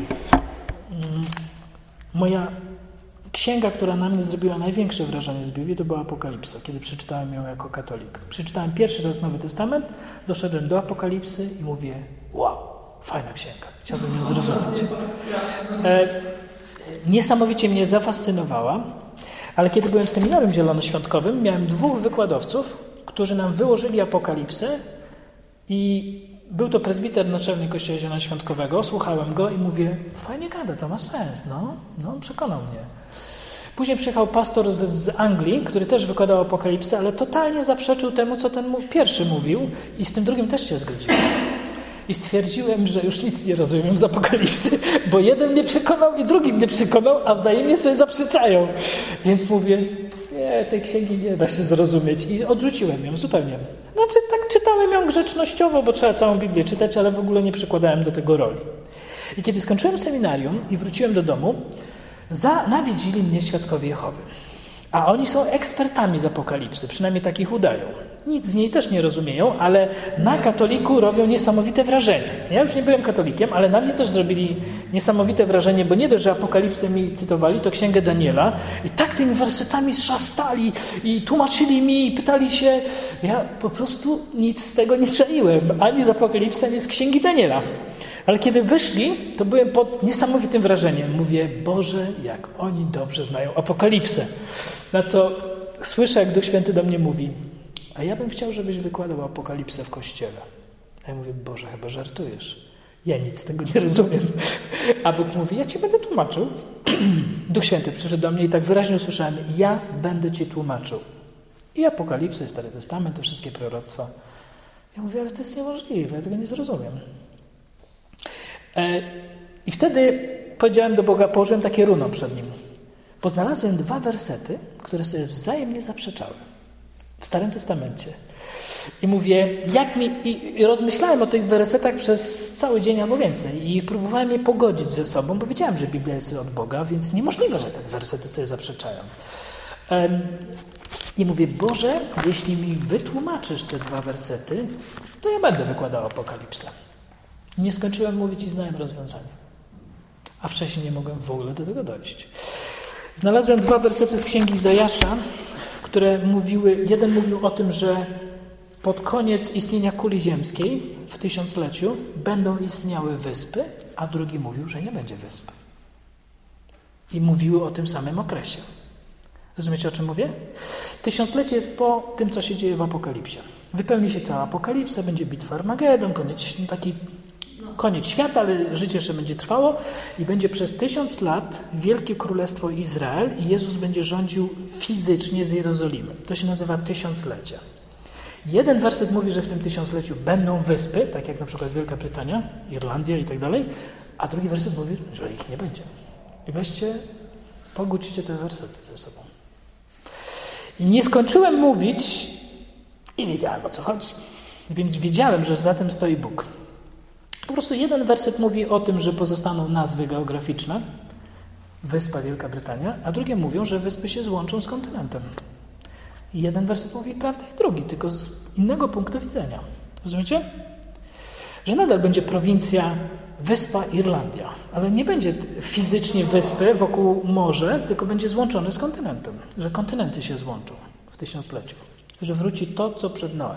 [SPEAKER 1] moja księga, która na mnie zrobiła największe wrażenie z Biblii, to była Apokalipsa, kiedy przeczytałem ją jako katolik. Przeczytałem pierwszy raz Nowy Testament, doszedłem do Apokalipsy i mówię, wow, fajna księga, chciałbym ją zrozumieć. E, niesamowicie mnie zafascynowała, ale kiedy byłem w seminarium zielonoświątkowym, miałem dwóch wykładowców, którzy nam wyłożyli Apokalipsę i był to prezbiter naczelny Kościoła Zielonoświątkowego, słuchałem go i mówię, fajnie gada, to ma sens, no, no przekonał mnie. Później przyjechał pastor z, z Anglii, który też wykładał Apokalipsę, ale totalnie zaprzeczył temu, co ten pierwszy mówił i z tym drugim też się zgodziłem. I stwierdziłem, że już nic nie rozumiem z Apokalipsy, bo jeden mnie przekonał i drugi mnie przekonał, a wzajemnie sobie zaprzeczają. Więc mówię, nie, tej księgi nie da się zrozumieć i odrzuciłem ją zupełnie. Znaczy tak czytałem ją grzecznościowo, bo trzeba całą Biblię czytać, ale w ogóle nie przykładałem do tego roli. I kiedy skończyłem seminarium i wróciłem do domu, za, nawiedzili mnie świadkowie Jehowy. A oni są ekspertami z Apokalipsy, przynajmniej takich udają. Nic z niej też nie rozumieją, ale na katoliku robią niesamowite wrażenie. Ja już nie byłem katolikiem, ale na mnie też zrobili niesamowite wrażenie, bo nie dość, że Apokalipsę mi cytowali, to Księgę Daniela i tak tymi wersetami szastali i tłumaczyli mi i pytali się. Ja po prostu nic z tego nie czaiłem, ani z Apokalipsy, ani z Księgi Daniela. Ale kiedy wyszli, to byłem pod niesamowitym wrażeniem. Mówię, Boże, jak oni dobrze znają Apokalipsę. Na co słyszę, jak Duch Święty do mnie mówi, a ja bym chciał, żebyś wykładał Apokalipsę w kościele. A ja mówię, Boże, chyba żartujesz. Ja nic z tego nie rozumiem. A Bóg mówi, ja ci będę tłumaczył. Duch Święty przyszedł do mnie i tak wyraźnie usłyszałem, ja będę ci tłumaczył. I Apokalipsę, i Stary Testament, te wszystkie proroctwa. Ja mówię, ale to jest niemożliwe, ja tego nie zrozumiem. I wtedy powiedziałem do Boga, położyłem takie runo przed Nim. Bo znalazłem dwa wersety, które sobie wzajemnie zaprzeczały w Starym Testamencie. I mówię, jak mi... I rozmyślałem o tych wersetach przez cały dzień albo więcej. I próbowałem je pogodzić ze sobą, bo wiedziałem, że Biblia jest od Boga, więc niemożliwe, że te wersety sobie zaprzeczają. I mówię, Boże, jeśli mi wytłumaczysz te dwa wersety, to ja będę wykładał Apokalipsę. Nie skończyłem mówić i znałem rozwiązanie. A wcześniej nie mogłem w ogóle do tego dojść. Znalazłem dwa wersety z Księgi Izajasza, które mówiły, jeden mówił o tym, że pod koniec istnienia kuli ziemskiej w tysiącleciu będą istniały wyspy, a drugi mówił, że nie będzie wysp. I mówiły o tym samym okresie. Rozumiecie, o czym mówię? Tysiąclecie jest po tym, co się dzieje w Apokalipsie. Wypełni się cała Apokalipsa, będzie bitwa Armagedon, koniec, taki koniec świata, ale życie jeszcze będzie trwało i będzie przez tysiąc lat Wielkie Królestwo Izrael i Jezus będzie rządził fizycznie z Jerozolimy. To się nazywa tysiąclecie. Jeden werset mówi, że w tym tysiącleciu będą wyspy, tak jak na przykład Wielka Brytania, Irlandia i tak dalej, a drugi werset mówi, że ich nie będzie. I weźcie, pogódźcie te wersety ze sobą. I nie skończyłem mówić i wiedziałem, o co chodzi. Więc wiedziałem, że za tym stoi Bóg. Po prostu jeden werset mówi o tym, że pozostaną nazwy geograficzne, wyspa Wielka Brytania, a drugie mówią, że wyspy się złączą z kontynentem. I jeden werset mówi prawdę i drugi, tylko z innego punktu widzenia. Rozumiecie? Że nadal będzie prowincja wyspa Irlandia, ale nie będzie fizycznie wyspy wokół morza, tylko będzie złączony z kontynentem. Że kontynenty się złączą w tysiącleciu. Że wróci to, co przed Noem.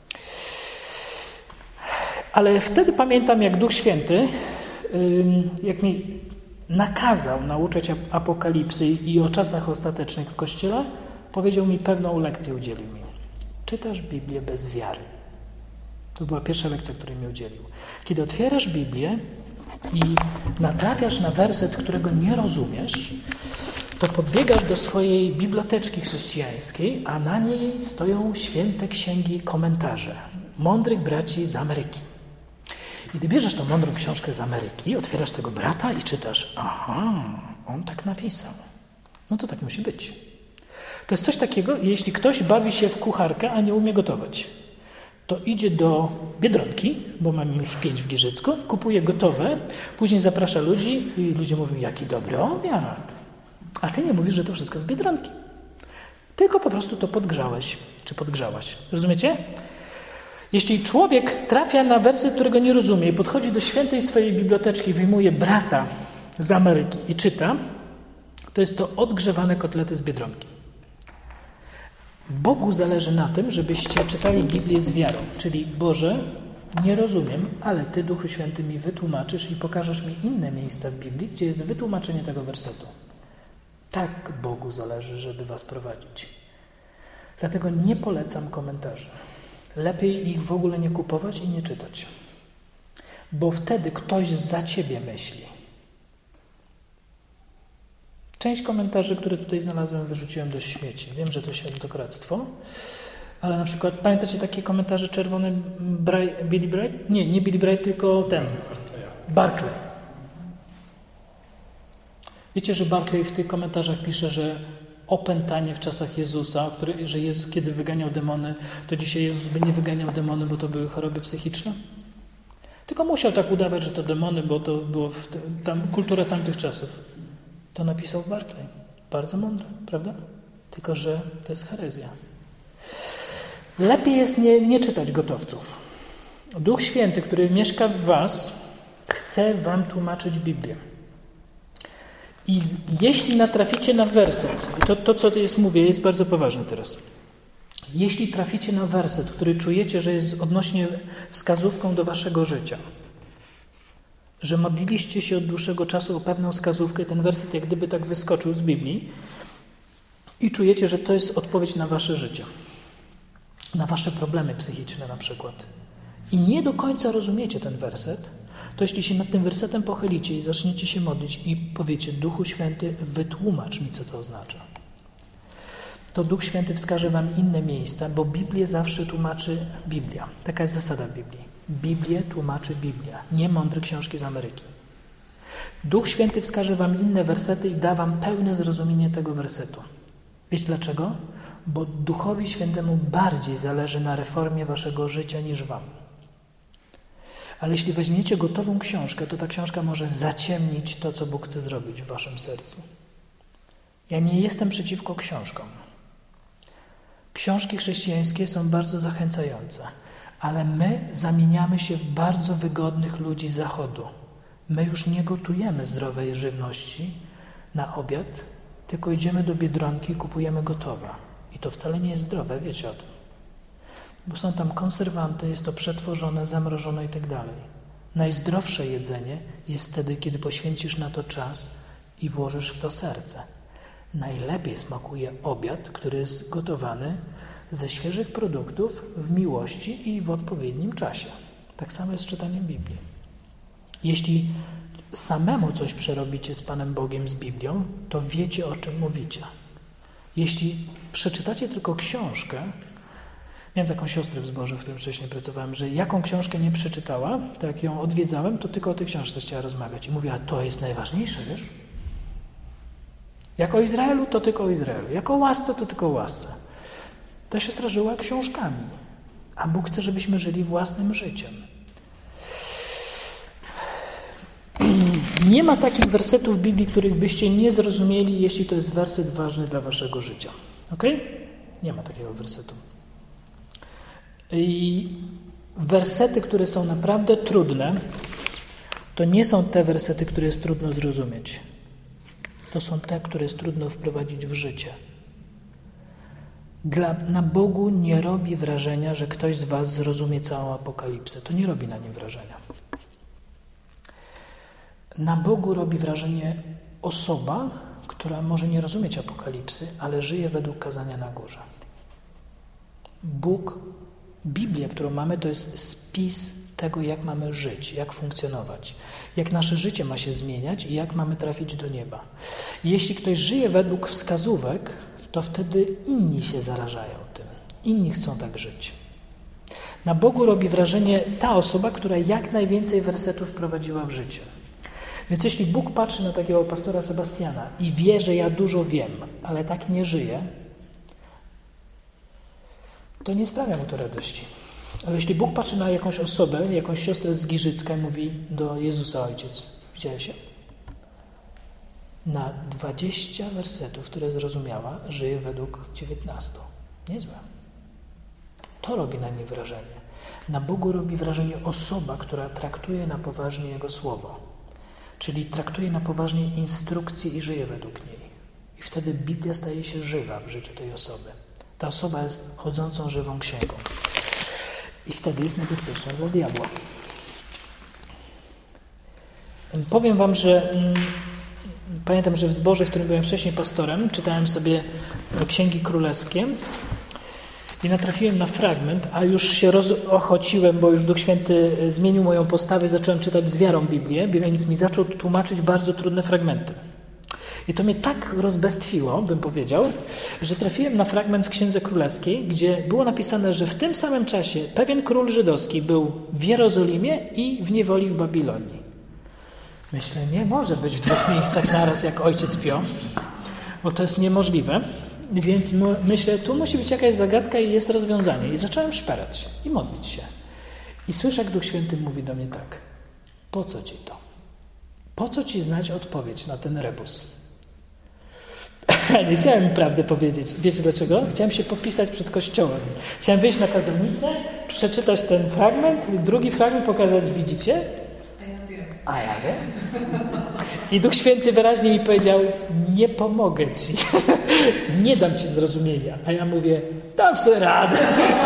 [SPEAKER 1] Ale wtedy pamiętam, jak Duch Święty, jak mi nakazał nauczać Apokalipsy i o czasach ostatecznych w Kościele, powiedział mi pewną lekcję, udzielił mi. Czytasz Biblię bez wiary. To była pierwsza lekcja, której mi udzielił. Kiedy otwierasz Biblię i natrafiasz na werset, którego nie rozumiesz, to podbiegasz do swojej biblioteczki chrześcijańskiej, a na niej stoją święte księgi, komentarze mądrych braci z Ameryki. I gdy bierzesz tą mądrą książkę z Ameryki, otwierasz tego brata i czytasz, aha, on tak napisał. No to tak musi być. To jest coś takiego, jeśli ktoś bawi się w kucharkę, a nie umie gotować, to idzie do Biedronki, bo mamy ich pięć w Giżycku, kupuje gotowe, później zaprasza ludzi i ludzie mówią, jaki dobry obiad. A ty nie mówisz, że to wszystko z Biedronki. Tylko po prostu to podgrzałeś, czy podgrzałaś. Rozumiecie? Jeśli człowiek trafia na werset, którego nie rozumie i podchodzi do świętej swojej biblioteczki, wyjmuje brata z Ameryki i czyta, to jest to odgrzewane kotlety z Biedronki. Bogu zależy na tym, żebyście czytali Biblię z wiarą, czyli Boże, nie rozumiem, ale Ty, Duchu Święty, mi wytłumaczysz i pokażesz mi inne miejsca w Biblii, gdzie jest wytłumaczenie tego wersetu. Tak Bogu zależy, żeby was prowadzić. Dlatego nie polecam komentarzy. Lepiej ich w ogóle nie kupować i nie czytać. Bo wtedy ktoś za ciebie myśli. Część komentarzy, które tutaj znalazłem, wyrzuciłem do śmieci. Wiem, że to świętokradztwo, ale na przykład, pamiętacie takie komentarze czerwone Bri- Billy Bright? Nie, nie Billy Bright, tylko ten. Barclay. Wiecie, że Barclay w tych komentarzach pisze, że opętanie w czasach Jezusa, który, że Jezus kiedy wyganiał demony, to dzisiaj Jezus by nie wyganiał demony, bo to były choroby psychiczne? Tylko musiał tak udawać, że to demony, bo to było w te, tam, kultura tamtych czasów. To napisał Barclay. Bardzo mądre, prawda? Tylko że to jest herezja. Lepiej jest nie, nie czytać gotowców. Duch Święty, który mieszka w was, chce wam tłumaczyć Biblię. I z, jeśli natraficie na werset, i to, to co jest mówię, jest bardzo poważne teraz. Jeśli traficie na werset, który czujecie, że jest odnośnie wskazówką do waszego życia, że modliliście się od dłuższego czasu o pewną wskazówkę, ten werset jak gdyby tak wyskoczył z Biblii i czujecie, że to jest odpowiedź na wasze życie, na wasze problemy psychiczne na przykład. I nie do końca rozumiecie ten werset, to jeśli się nad tym wersetem pochylicie i zaczniecie się modlić i powiecie, Duchu Święty, wytłumacz mi, co to oznacza. To Duch Święty wskaże wam inne miejsca, bo Biblię zawsze tłumaczy Biblia. Taka jest zasada Biblii. Biblię tłumaczy Biblia, nie mądre książki z Ameryki. Duch Święty wskaże wam inne wersety i da wam pełne zrozumienie tego wersetu. Wiecie dlaczego? Bo Duchowi Świętemu bardziej zależy na reformie waszego życia niż wam. Ale jeśli weźmiecie gotową książkę, to ta książka może zaciemnić to, co Bóg chce zrobić w waszym sercu. Ja nie jestem przeciwko książkom. Książki chrześcijańskie są bardzo zachęcające, ale my zamieniamy się w bardzo wygodnych ludzi Zachodu. My już nie gotujemy zdrowej żywności na obiad, tylko idziemy do Biedronki i kupujemy gotowe. I to wcale nie jest zdrowe, wiecie o tym. Bo są tam konserwanty, jest to przetworzone, zamrożone i tak dalej. Najzdrowsze jedzenie jest wtedy, kiedy poświęcisz na to czas i włożysz w to serce. Najlepiej smakuje obiad, który jest gotowany ze świeżych produktów, w miłości i w odpowiednim czasie. Tak samo jest z czytaniem Biblii. Jeśli samemu coś przerobicie z Panem Bogiem, z Biblią, to wiecie, o czym mówicie. Jeśli przeczytacie tylko książkę, miałem taką siostrę w zborze, w którym wcześniej pracowałem, że jaką książkę nie przeczytała, to jak ją odwiedzałem, to tylko o tej książce chciała rozmawiać. I mówiła, to jest najważniejsze, wiesz? Jak o Izraelu, to tylko o Izraelu. Jak o łasce, to tylko o łasce. Ta siostra żyła książkami, a Bóg chce, żebyśmy żyli własnym życiem. Nie ma takich wersetów w Biblii, których byście nie zrozumieli, jeśli to jest werset ważny dla waszego życia. Ok? Nie ma takiego wersetu. I wersety, które są naprawdę trudne, to nie są te wersety, które jest trudno zrozumieć. To są te, które jest trudno wprowadzić w życie. Dla, na Bogu nie robi wrażenia, że ktoś z was zrozumie całą apokalipsę. To nie robi na nim wrażenia. Na Bogu robi wrażenie osoba, która może nie rozumieć apokalipsy, ale żyje według kazania na górze. Bóg, Biblia, którą mamy, to jest spis tego, jak mamy żyć, jak funkcjonować, jak nasze życie ma się zmieniać i jak mamy trafić do nieba. Jeśli ktoś żyje według wskazówek, to wtedy inni się zarażają tym. Inni chcą tak żyć. Na Bogu robi wrażenie ta osoba, która jak najwięcej wersetów wprowadziła w życie. Więc jeśli Bóg patrzy na takiego pastora Sebastiana i wie, że ja dużo wiem, ale tak nie żyję, to nie sprawia mu to radości. Ale jeśli Bóg patrzy na jakąś osobę, jakąś siostrę z Giżycka i mówi do Jezusa Ojciec, widziałeś się? Na dwadzieścia wersetów, które zrozumiała, żyje według dziewiętnastu. Niezłe. To robi na niej wrażenie. Na Bogu robi wrażenie osoba, która traktuje na poważnie Jego Słowo. Czyli traktuje na poważnie instrukcje i żyje według niej. I wtedy Biblia staje się żywa w życiu tej osoby. Ta osoba jest chodzącą, żywą księgą. I wtedy jest niebezpieczna dla diabła. Powiem wam, że mm, pamiętam, że w zborze, w którym byłem wcześniej pastorem, czytałem sobie Księgi Królewskie i natrafiłem na fragment, a już się rozochociłem, bo już Duch Święty zmienił moją postawę, zacząłem czytać z wiarą Biblię, więc mi zaczął tłumaczyć bardzo trudne fragmenty. I to mnie tak rozbestwiło, bym powiedział, że trafiłem na fragment w Księdze Królewskiej, gdzie było napisane, że w tym samym czasie pewien król żydowski był w Jerozolimie i w niewoli w Babilonii. Myślę, nie może być w dwóch miejscach naraz jak ojciec Pio, bo to jest niemożliwe. Więc myślę, tu musi być jakaś zagadka i jest rozwiązanie. I zacząłem szperać i modlić się. I słyszę, jak Duch Święty mówi do mnie tak. Po co ci to? Po co ci znać odpowiedź na ten rebus? Nie chciałem prawdę powiedzieć. Wiecie dlaczego? Chciałem się popisać przed kościołem. Chciałem wyjść na kazalnicę, przeczytać ten fragment, drugi fragment pokazać, widzicie?
[SPEAKER 2] A ja wiem.
[SPEAKER 1] A ja wiem. I Duch Święty wyraźnie mi powiedział, nie pomogę ci. Nie dam ci zrozumienia. A ja mówię, dam sobie radę.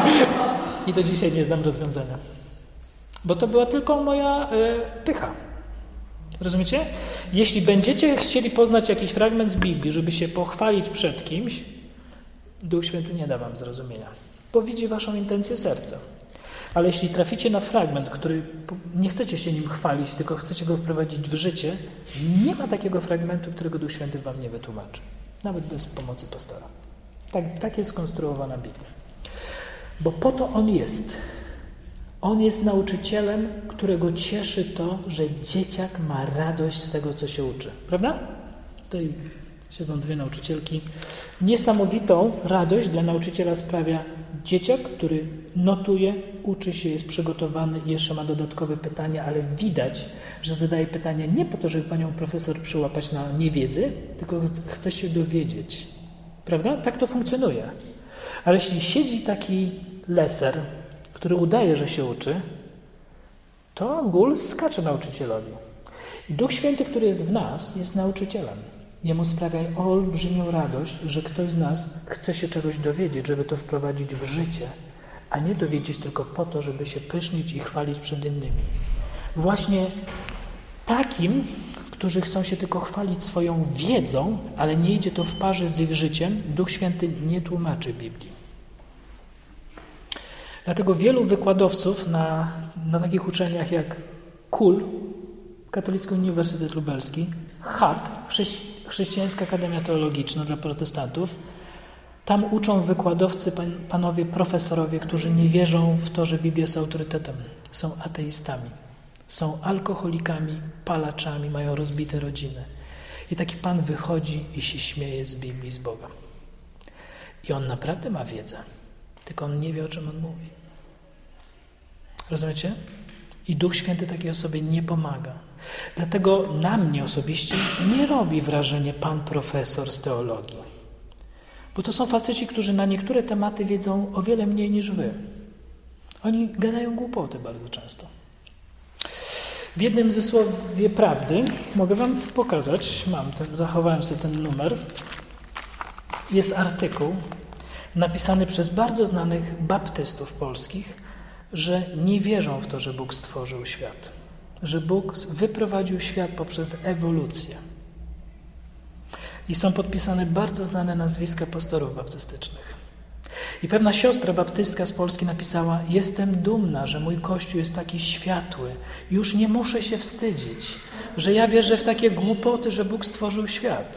[SPEAKER 1] I do dzisiaj nie znam rozwiązania. Bo to była tylko moja y, pycha. Rozumiecie? Jeśli będziecie chcieli poznać jakiś fragment z Biblii, żeby się pochwalić przed kimś, Duch Święty nie da wam zrozumienia, bo widzi waszą intencję serca. Ale jeśli traficie na fragment, który nie chcecie się nim chwalić, tylko chcecie go wprowadzić w życie, nie ma takiego fragmentu, którego Duch Święty wam nie wytłumaczy. Nawet bez pomocy pastora. Tak, tak jest skonstruowana Biblia. Bo po to On jest. On jest nauczycielem, którego cieszy to, że dzieciak ma radość z tego, co się uczy. Prawda? Tutaj siedzą dwie nauczycielki. Niesamowitą radość dla nauczyciela sprawia dzieciak, który notuje, uczy się, jest przygotowany i jeszcze ma dodatkowe pytania, ale widać, że zadaje pytania nie po to, żeby panią profesor przyłapać na niewiedzy, tylko chce się dowiedzieć. Prawda? Tak to funkcjonuje. Ale jeśli siedzi taki leser, który udaje, że się uczy, to gól skacze nauczycielowi. I Duch Święty, który jest w nas, jest nauczycielem. Jemu sprawia olbrzymią radość, że ktoś z nas chce się czegoś dowiedzieć, żeby to wprowadzić w życie, a nie dowiedzieć tylko po to, żeby się pysznić i chwalić przed innymi. Właśnie takim, którzy chcą się tylko chwalić swoją wiedzą, ale nie idzie to w parze z ich życiem, Duch Święty nie tłumaczy Biblii. Dlatego wielu wykładowców na, na takich uczelniach jak K U L, Katolicki Uniwersytet Lubelski, H A T, Chrześcijańska Akademia Teologiczna dla protestantów, tam uczą wykładowcy, pan, panowie profesorowie, którzy nie wierzą w to, że Biblia jest autorytetem. Są ateistami. Są alkoholikami, palaczami, mają rozbite rodziny. I taki pan wychodzi i się śmieje z Biblii, z Boga. I on naprawdę ma wiedzę. Tylko on nie wie, o czym on mówi. Rozumiecie? I Duch Święty takiej osobie nie pomaga. Dlatego na mnie osobiście nie robi wrażenia pan profesor z teologii. Bo to są faceci, którzy na niektóre tematy wiedzą o wiele mniej niż wy. Oni gadają głupoty bardzo często. W jednym ze Słowie Prawdy, mogę wam pokazać, mam ten, zachowałem sobie ten numer, jest artykuł napisany przez bardzo znanych baptystów polskich, że nie wierzą w to, że Bóg stworzył świat. Że Bóg wyprowadził świat poprzez ewolucję. I są podpisane bardzo znane nazwiska pastorów baptystycznych. I pewna siostra baptystka z Polski napisała: jestem dumna, że mój Kościół jest taki światły. Już nie muszę się wstydzić, że ja wierzę w takie głupoty, że Bóg stworzył świat.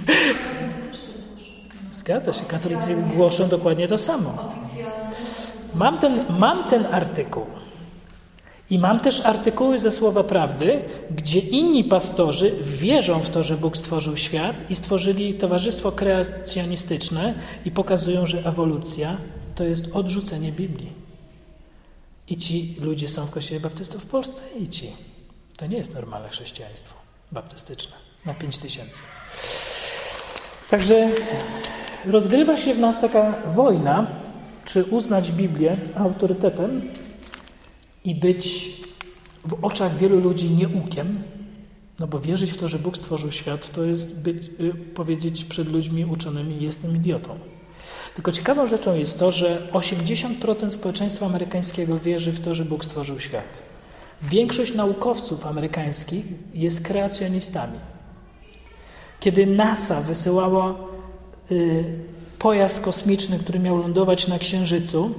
[SPEAKER 1] Zgadza się, katolicy głoszą dokładnie to samo. Mam ten, mam ten artykuł. I mam też artykuły ze Słowa Prawdy, gdzie inni pastorzy wierzą w to, że Bóg stworzył świat i stworzyli towarzystwo kreacjonistyczne i pokazują, że ewolucja to jest odrzucenie Biblii. I ci ludzie są w Kościele Baptystów w Polsce i ci. To nie jest normalne chrześcijaństwo baptystyczne na pięć tysięcy. Także rozgrywa się w nas taka wojna, czy uznać Biblię autorytetem i być w oczach wielu ludzi nieukiem, no bo wierzyć w to, że Bóg stworzył świat, to jest być, powiedzieć przed ludźmi uczonymi, jestem idiotą. Tylko ciekawą rzeczą jest to, że osiemdziesiąt procent społeczeństwa amerykańskiego wierzy w to, że Bóg stworzył świat. Większość naukowców amerykańskich jest kreacjonistami. Kiedy NASA wysyłała y, pojazd kosmiczny, który miał lądować na Księżycu,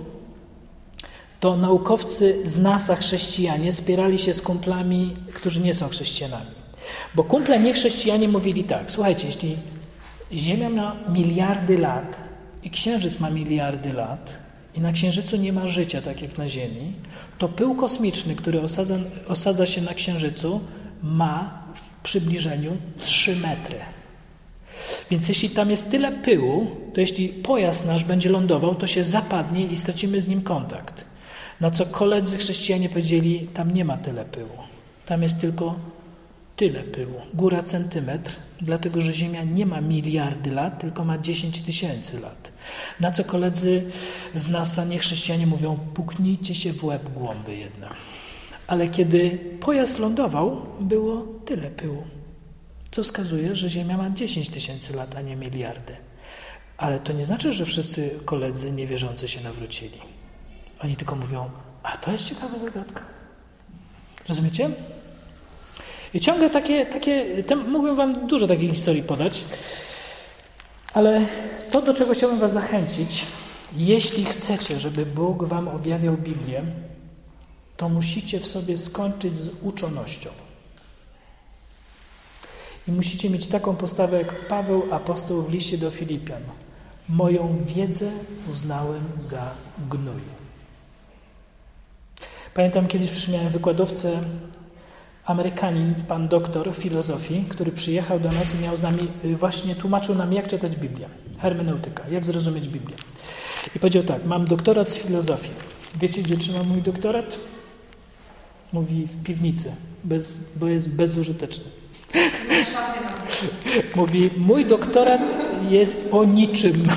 [SPEAKER 1] to naukowcy z NASA, chrześcijanie, spierali się z kumplami, którzy nie są chrześcijanami. Bo kumple niechrześcijanie mówili tak, słuchajcie, jeśli Ziemia ma miliardy lat i Księżyc ma miliardy lat i na Księżycu nie ma życia, tak jak na Ziemi, to pył kosmiczny, który osadza, osadza się na Księżycu, ma w przybliżeniu trzy metry. Więc jeśli tam jest tyle pyłu, to jeśli pojazd nasz będzie lądował, to się zapadnie i stracimy z nim kontakt. Na co koledzy chrześcijanie powiedzieli, tam nie ma tyle pyłu. Tam jest tylko tyle pyłu. Góra centymetr, dlatego że Ziemia nie ma miliardy lat, tylko ma dziesięć tysięcy lat. Na co koledzy z NASA, niechrześcijanie mówią, puknijcie się w łeb głąby jedna. Ale kiedy pojazd lądował, było tyle pyłu. Co wskazuje, że Ziemia ma dziesięć tysięcy lat, a nie miliardy. Ale to nie znaczy, że wszyscy koledzy niewierzący się nawrócili. Oni tylko mówią, a to jest ciekawa zagadka. Rozumiecie? I ciągle takie, takie tem, mógłbym wam dużo takich historii podać, ale to, do czego chciałbym was zachęcić, jeśli chcecie, żeby Bóg wam objawiał Biblię, to musicie w sobie skończyć z uczonością. I musicie mieć taką postawę jak Paweł apostoł w liście do Filipian. Moją wiedzę uznałem za gnój. Pamiętam, kiedyś miałem wykładowcę, Amerykanin, pan doktor filozofii, który przyjechał do nas i miał z nami, właśnie tłumaczył nam, jak czytać Biblię. Hermeneutyka, jak zrozumieć Biblię. I powiedział tak, mam doktorat z filozofii. Wiecie, gdzie trzymam mój doktorat? Mówi, w piwnicy, bez, bo jest bezużyteczny. Mówi, mój doktorat jest o niczym.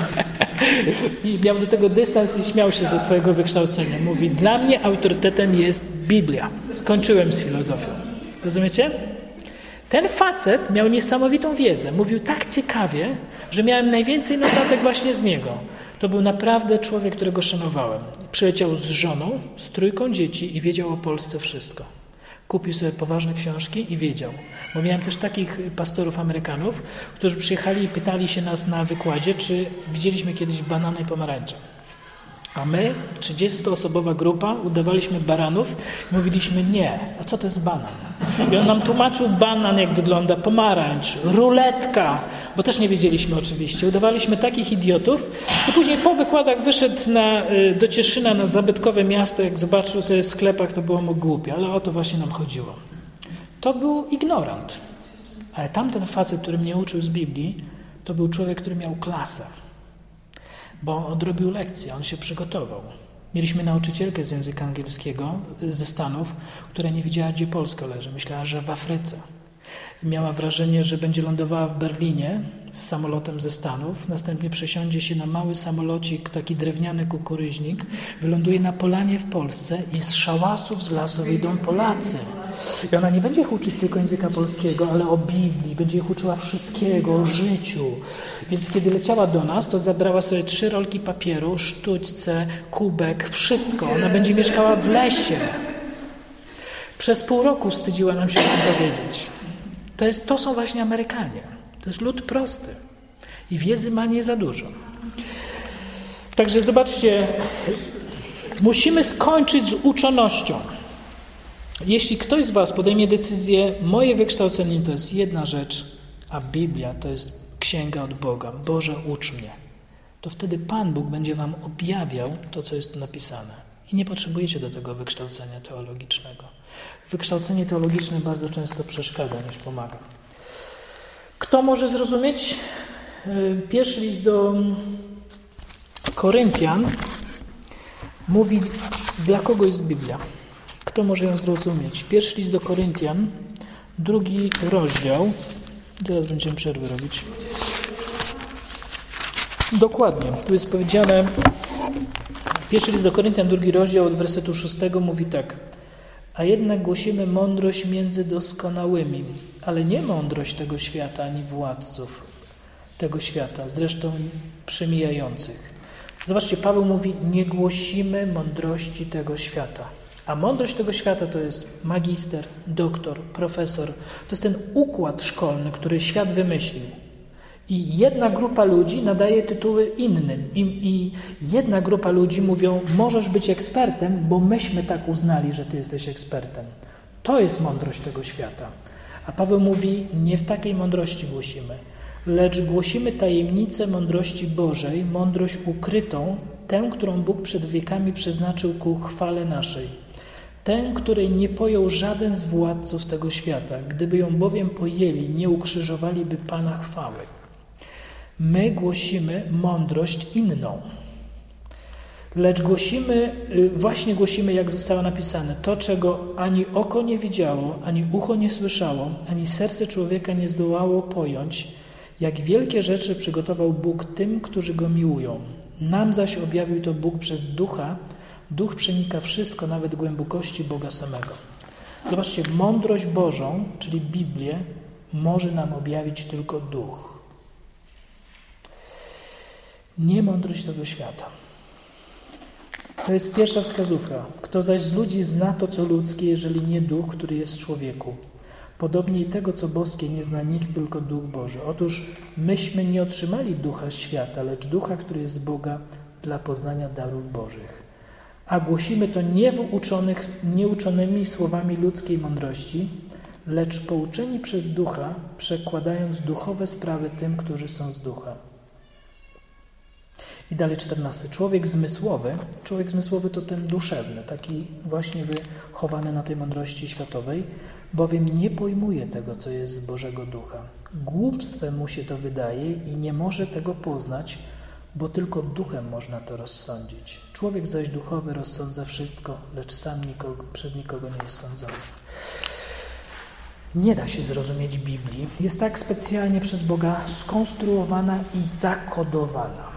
[SPEAKER 1] I miał do tego dystans i śmiał się ze swojego wykształcenia. Mówi, dla mnie autorytetem jest Biblia. Skończyłem z filozofią. Rozumiecie? Ten facet miał niesamowitą wiedzę. Mówił tak ciekawie, że miałem najwięcej notatek właśnie z niego. To był naprawdę człowiek, którego szanowałem. Przyleciał z żoną, z trójką dzieci i wiedział o Polsce wszystko. Kupił sobie poważne książki i wiedział. Bo miałem też takich pastorów Amerykanów, którzy przyjechali i pytali się nas na wykładzie, czy widzieliśmy kiedyś banana i pomarańcze. A my, trzydziestoosobowa grupa, udawaliśmy baranów i mówiliśmy nie. A co to jest banan? I on nam tłumaczył banan, jak wygląda, pomarańcz, ruletka, bo też nie wiedzieliśmy oczywiście. Udawaliśmy takich idiotów i później po wykładach wyszedł na, do Cieszyna na zabytkowe miasto, jak zobaczył sobie w sklepach, to było mu głupie, ale o to właśnie nam chodziło. To był ignorant. Ale tamten facet, który mnie uczył z Biblii, to był człowiek, który miał klasę. Bo on odrobił lekcję, on się przygotował. Mieliśmy nauczycielkę z języka angielskiego ze Stanów, która nie wiedziała, gdzie Polska leży. Myślała, że w Afryce. Miała wrażenie, że będzie lądowała w Berlinie z samolotem ze Stanów, następnie przesiądzie się na mały samolocik, taki drewniany kukuryźnik, wyląduje na polanie w Polsce i z szałasów z lasu wyjdą Polacy. I ona nie będzie ich uczyć tylko języka polskiego, ale o Biblii, będzie ich uczyła wszystkiego, o życiu. Więc kiedy leciała do nas, to zabrała sobie trzy rolki papieru, sztućce, kubek, wszystko. Ona będzie mieszkała w lesie. Przez pół roku wstydziła nam się o tym powiedzieć. To, jest, to są właśnie Amerykanie. To jest lud prosty. I wiedzy ma nie za dużo. Także zobaczcie, musimy skończyć z uczonością. Jeśli ktoś z was podejmie decyzję, moje wykształcenie to jest jedna rzecz, a Biblia to jest księga od Boga, Boże ucz mnie, to wtedy Pan Bóg będzie wam objawiał to, co jest tu napisane. I nie potrzebujecie do tego wykształcenia teologicznego. Wykształcenie teologiczne bardzo często przeszkadza niż pomaga. Kto może zrozumieć? Pierwszy list do Koryntian, mówi, dla kogo jest Biblia. Kto może ją zrozumieć? Pierwszy list do Koryntian, drugi rozdział. Teraz będziemy przerwę robić. Dokładnie. Tu jest powiedziane, pierwszy list do Koryntian, drugi rozdział od wersetu szóstego mówi tak. A jednak głosimy mądrość między doskonałymi, ale nie mądrość tego świata, ani władców tego świata, zresztą przemijających. Zobaczcie, Paweł mówi, nie głosimy mądrości tego świata. A mądrość tego świata to jest magister, doktor, profesor. To jest ten układ szkolny, który świat wymyślił. I jedna grupa ludzi nadaje tytuły innym. I, i jedna grupa ludzi mówią, możesz być ekspertem, bo myśmy tak uznali, że ty jesteś ekspertem. To jest mądrość tego świata. A Paweł mówi, nie w takiej mądrości głosimy, lecz głosimy tajemnicę mądrości Bożej, mądrość ukrytą, tę, którą Bóg przed wiekami przeznaczył ku chwale naszej. Tę, której nie pojął żaden z władców tego świata. Gdyby ją bowiem pojęli, nie ukrzyżowaliby Pana chwały. My głosimy mądrość inną. Lecz głosimy, właśnie głosimy, jak zostało napisane, to, czego ani oko nie widziało, ani ucho nie słyszało, ani serce człowieka nie zdołało pojąć, jak wielkie rzeczy przygotował Bóg tym, którzy Go miłują. Nam zaś objawił to Bóg przez Ducha. Duch przenika wszystko, nawet głębokości Boga samego. Zobaczcie, mądrość Bożą, czyli Biblię, może nam objawić tylko Duch. Nie mądrość tego świata. To jest pierwsza wskazówka. Kto zaś z ludzi zna to, co ludzkie, jeżeli nie Duch, który jest w człowieku. Podobnie i tego, co boskie, nie zna nikt, tylko Duch Boży. Otóż myśmy nie otrzymali Ducha świata, lecz Ducha, który jest z Boga dla poznania darów Bożych. A głosimy to nie uczonych, nieuczonymi słowami ludzkiej mądrości, lecz pouczeni przez Ducha, przekładając duchowe sprawy tym, którzy są z Ducha. I dalej czternasty. Człowiek zmysłowy, człowiek zmysłowy to ten duszewny, taki właśnie wychowany na tej mądrości światowej, bowiem nie pojmuje tego, co jest z Bożego Ducha. Głupstwem mu się to wydaje i nie może tego poznać, bo tylko duchem można to rozsądzić. Człowiek zaś duchowy rozsądza wszystko, lecz sam nikogo, przez nikogo nie jest sądzony. Nie da się zrozumieć Biblii. Jest tak specjalnie przez Boga skonstruowana i zakodowana.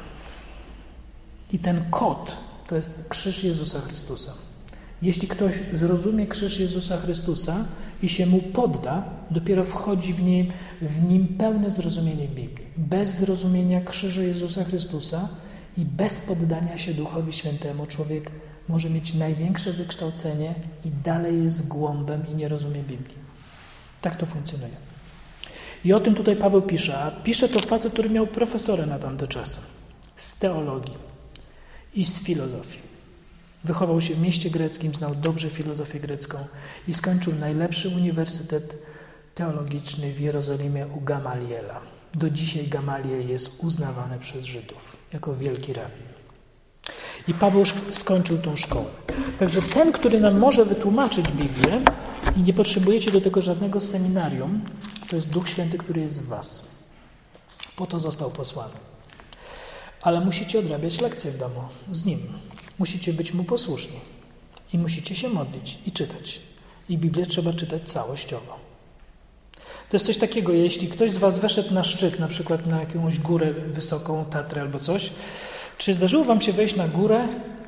[SPEAKER 1] I ten kod to jest krzyż Jezusa Chrystusa. Jeśli ktoś zrozumie krzyż Jezusa Chrystusa i się mu podda, dopiero wchodzi w nim, w nim pełne zrozumienie Biblii. Bez zrozumienia krzyża Jezusa Chrystusa i bez poddania się Duchowi Świętemu człowiek może mieć największe wykształcenie i dalej jest głąbem i nie rozumie Biblii. Tak to funkcjonuje. I o tym tutaj Paweł pisze, a pisze to facet, który miał profesora na tamte czasy z teologii i z filozofii. Wychował się w mieście greckim, znał dobrze filozofię grecką i skończył najlepszy uniwersytet teologiczny w Jerozolimie u Gamaliela. Do dzisiaj Gamaliel jest uznawany przez Żydów jako wielki rabin. I Paweł skończył tą szkołę. Także ten, który nam może wytłumaczyć Biblię i nie potrzebujecie do tego żadnego seminarium, to jest Duch Święty, który jest w was. Po to został posłany. Ale musicie odrabiać lekcje w domu z Nim. Musicie być Mu posłuszni. I musicie się modlić i czytać. I Biblię trzeba czytać całościowo. To jest coś takiego, jeśli ktoś z was weszedł na szczyt, na przykład na jakąś górę wysoką, Tatrę albo coś, czy zdarzyło wam się wejść na górę,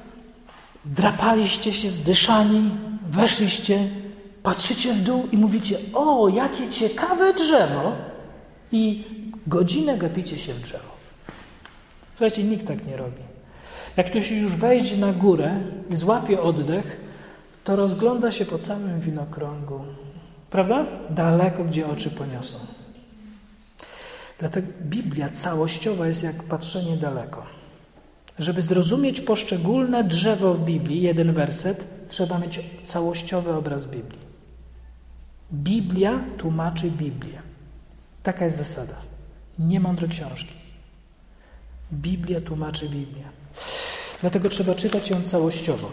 [SPEAKER 1] drapaliście się zdyszani, weszliście, patrzycie w dół i mówicie, o, jakie ciekawe drzewo, i godzinę gapicie się w drzewo. Słuchajcie, nikt tak nie robi. Jak ktoś już wejdzie na górę i złapie oddech, to rozgląda się po całym winokrągu. Prawda? Daleko, gdzie oczy poniosą. Dlatego Biblia całościowa jest jak patrzenie daleko. Żeby zrozumieć poszczególne drzewo w Biblii, jeden werset, trzeba mieć całościowy obraz Biblii. Biblia tłumaczy Biblię. Taka jest zasada. Nie mądre książki. Biblia tłumaczy Biblię. Dlatego trzeba czytać ją całościowo.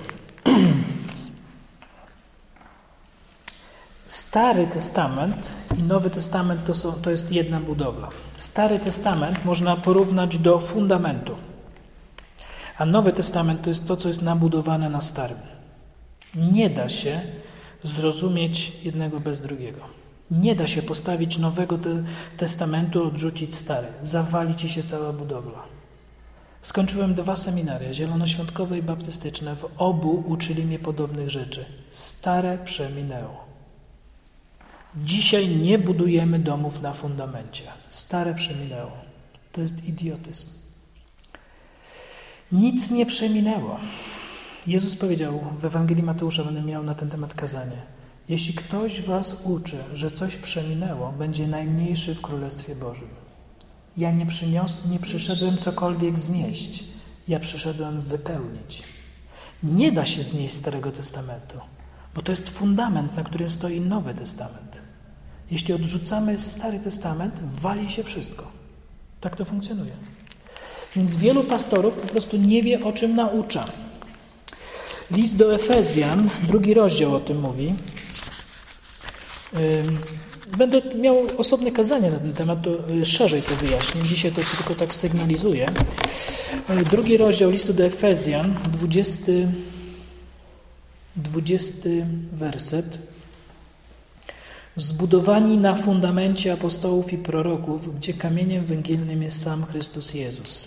[SPEAKER 1] Stary Testament i Nowy Testament to, są, to jest jedna budowla. Stary Testament można porównać do fundamentu, A Nowy Testament to jest to, co jest nabudowane na Starym. Nie da się zrozumieć jednego bez drugiego. Nie da się postawić Nowego Testamentu, odrzucić Stary. Zawali ci się cała budowla. Skończyłem dwa seminaria, zielonoświątkowe i baptystyczne. W obu uczyli mnie podobnych rzeczy. Stare przeminęło. Dzisiaj nie budujemy domów na fundamencie. Stare przeminęło. To jest idiotyzm. Nic nie przeminęło. Jezus powiedział w Ewangelii Mateusza, będę miał na ten temat kazanie. Jeśli ktoś was uczy, że coś przeminęło, będzie najmniejszy w Królestwie Bożym. Ja nie, przynios, nie przyszedłem cokolwiek znieść. Ja przyszedłem wypełnić. Nie da się znieść Starego Testamentu, bo to jest fundament, na którym stoi Nowy Testament. Jeśli odrzucamy Stary Testament, wali się wszystko. Tak to funkcjonuje. Więc wielu pastorów po prostu nie wie, o czym naucza. List do Efezjan, drugi rozdział o tym mówi. Będę miał osobne kazanie na ten temat, to szerzej to wyjaśnię. Dzisiaj to tylko tak sygnalizuję. Drugi rozdział listu do Efezjan, dwudziesty, dwudziesty werset. Zbudowani na fundamencie apostołów i proroków, gdzie kamieniem węgielnym jest sam Chrystus Jezus.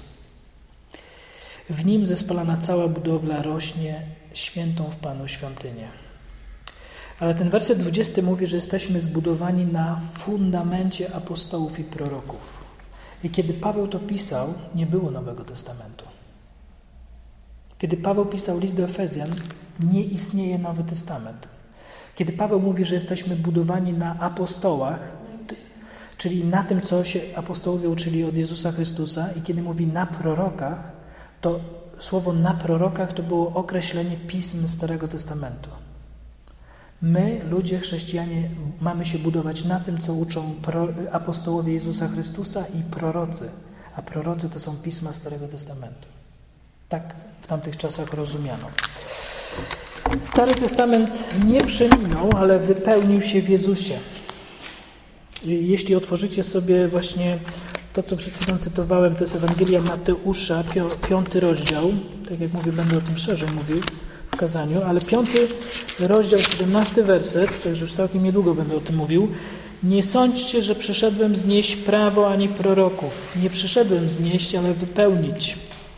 [SPEAKER 1] W Nim zespolona cała budowla rośnie świętą w Panu świątynię. Ale ten werset dwudziesty mówi, że jesteśmy zbudowani na fundamencie apostołów i proroków. I kiedy Paweł to pisał, nie było Nowego Testamentu. Kiedy Paweł pisał list do Efezjan, nie istnieje Nowy Testament. Kiedy Paweł mówi, że jesteśmy budowani na apostołach, czyli na tym, co się apostołowie uczyli od Jezusa Chrystusa, i kiedy mówi na prorokach, to słowo na prorokach to było określenie pism Starego Testamentu. My, ludzie, chrześcijanie, mamy się budować na tym, co uczą apostołowie Jezusa Chrystusa i prorocy. A prorocy to są pisma Starego Testamentu. Tak w tamtych czasach rozumiano. Stary Testament nie przeminął, ale wypełnił się w Jezusie. Jeśli otworzycie sobie właśnie to, co przed chwilą cytowałem, to jest Ewangelia Mateusza, piąty rozdział. Tak jak mówię, będę o tym szerzej mówił w kazaniu, ale piąty rozdział, siedemnasty werset, to już całkiem niedługo będę o tym mówił. Nie sądźcie, że przyszedłem znieść prawo ani proroków. Nie przyszedłem znieść, ale wypełnić.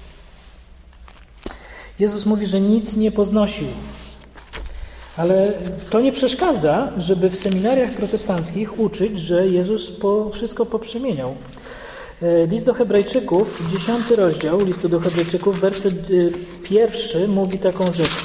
[SPEAKER 1] Jezus mówi, że nic nie poznosił. Ale to nie przeszkadza, żeby w seminariach protestanckich uczyć, że Jezus po, wszystko poprzemieniał. List do Hebrajczyków, dziesiąty rozdział listu do Hebrajczyków, werset pierwszy mówi taką rzecz.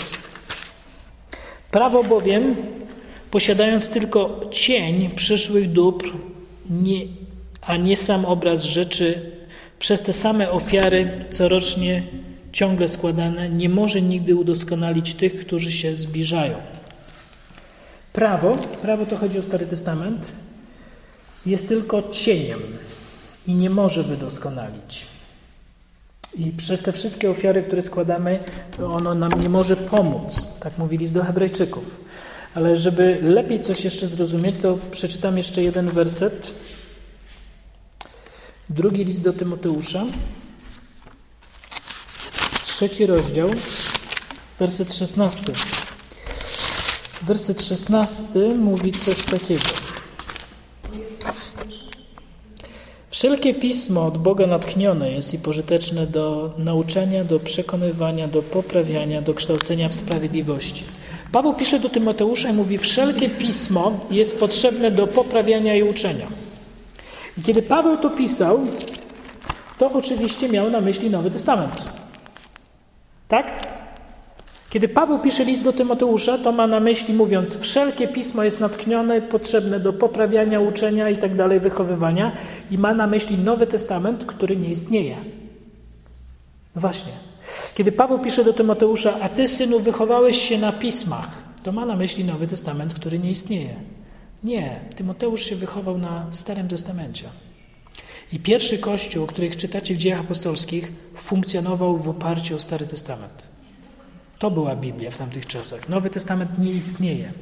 [SPEAKER 1] Prawo bowiem, posiadając tylko cień przyszłych dóbr, nie, a nie sam obraz rzeczy, przez te same ofiary corocznie ciągle składane, nie może nigdy udoskonalić tych, którzy się zbliżają. Prawo, prawo to chodzi o Stary Testament, jest tylko cieniem i nie może wydoskonalić. I przez te wszystkie ofiary, które składamy, to ono nam nie może pomóc. Tak mówi list do Hebrajczyków. Ale żeby lepiej coś jeszcze zrozumieć, to przeczytam jeszcze jeden werset. Drugi list do Tymoteusza. Trzeci rozdział, werset szesnasty. Werset szesnasty mówi coś takiego. Wszelkie pismo od Boga natchnione jest i pożyteczne do nauczania, do przekonywania, do poprawiania, do kształcenia w sprawiedliwości. Paweł pisze do Tymoteusza i mówi, wszelkie pismo jest potrzebne do poprawiania i uczenia. I kiedy Paweł to pisał, to oczywiście miał na myśli Nowy Testament. Tak? Kiedy Paweł pisze list do Tymoteusza, to ma na myśli, mówiąc, wszelkie pismo jest natchnione, potrzebne do poprawiania, uczenia i tak dalej, wychowywania, i ma na myśli Nowy Testament, który nie istnieje. No właśnie. Kiedy Paweł pisze do Tymoteusza, a ty, synu, wychowałeś się na pismach, to ma na myśli Nowy Testament, który nie istnieje. Nie, Tymoteusz się wychował na Starym Testamencie. I pierwszy Kościół, o których czytacie w Dziejach Apostolskich, funkcjonował w oparciu o Stary Testament. To była Biblia w tamtych czasach. Nowy Testament nie istnieje.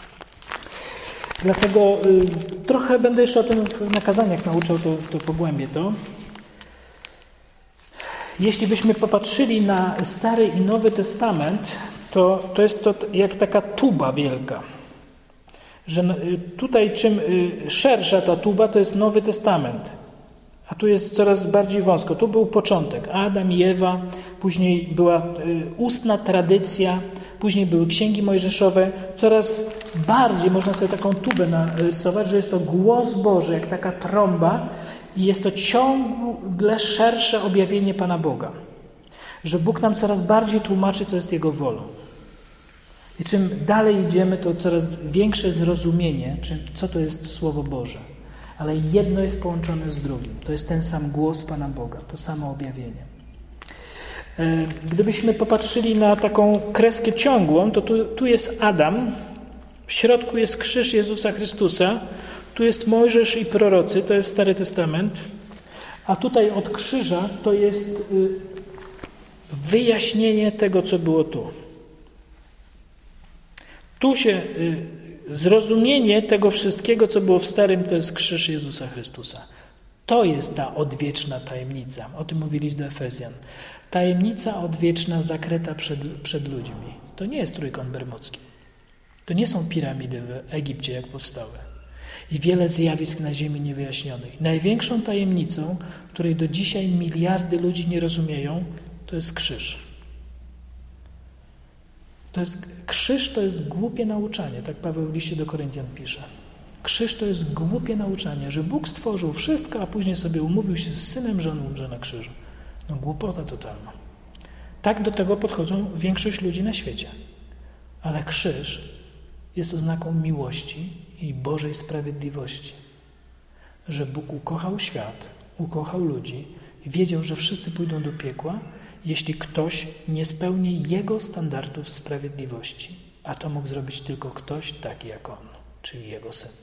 [SPEAKER 1] Dlatego y, trochę będę jeszcze o tym w nakazaniach nauczał, to, to pogłębię to. Jeśli byśmy popatrzyli na Stary i Nowy Testament, to, to jest to jak taka tuba wielka. Że tutaj czym szersza ta tuba, to jest Nowy Testament. A tu jest coraz bardziej wąsko. Tu był początek. Adam i Ewa, później była ustna tradycja, później były księgi mojżeszowe. Coraz bardziej można sobie taką tubę narysować, że jest to głos Boży, jak taka trąba i jest to ciągle szersze objawienie Pana Boga. Że Bóg nam coraz bardziej tłumaczy, co jest Jego wolą. I czym dalej idziemy, to coraz większe zrozumienie, czym, co to jest Słowo Boże. Ale jedno jest połączone z drugim. To jest ten sam głos Pana Boga, to samo objawienie. Gdybyśmy popatrzyli na taką kreskę ciągłą, to tu, tu jest Adam, w środku jest krzyż Jezusa Chrystusa, tu jest Mojżesz i prorocy, to jest Stary Testament, a tutaj od krzyża to jest wyjaśnienie tego, co było tu. Tu się zrozumienie tego wszystkiego, co było w Starym, to jest krzyż Jezusa Chrystusa. To jest ta odwieczna tajemnica. O tym mówi list do Efezjan. Tajemnica odwieczna zakryta przed, przed ludźmi. To nie jest Trójkąt Bermudzki. To nie są piramidy w Egipcie, jak powstały. I wiele zjawisk na ziemi niewyjaśnionych. Największą tajemnicą, której do dzisiaj miliardy ludzi nie rozumieją, to jest krzyż. To jest, krzyż to jest głupie nauczanie, tak Paweł w liście do Koryntian pisze. Krzyż to jest głupie nauczanie, że Bóg stworzył wszystko, a później sobie umówił się z Synem, że On umrze na krzyżu. No głupota totalna. Tak do tego podchodzą większość ludzi na świecie. Ale krzyż jest oznaką miłości i Bożej sprawiedliwości. Że Bóg ukochał świat, ukochał ludzi i wiedział, że wszyscy pójdą do piekła, jeśli ktoś nie spełni Jego standardów sprawiedliwości. A to mógł zrobić tylko ktoś taki jak On, czyli Jego Syn.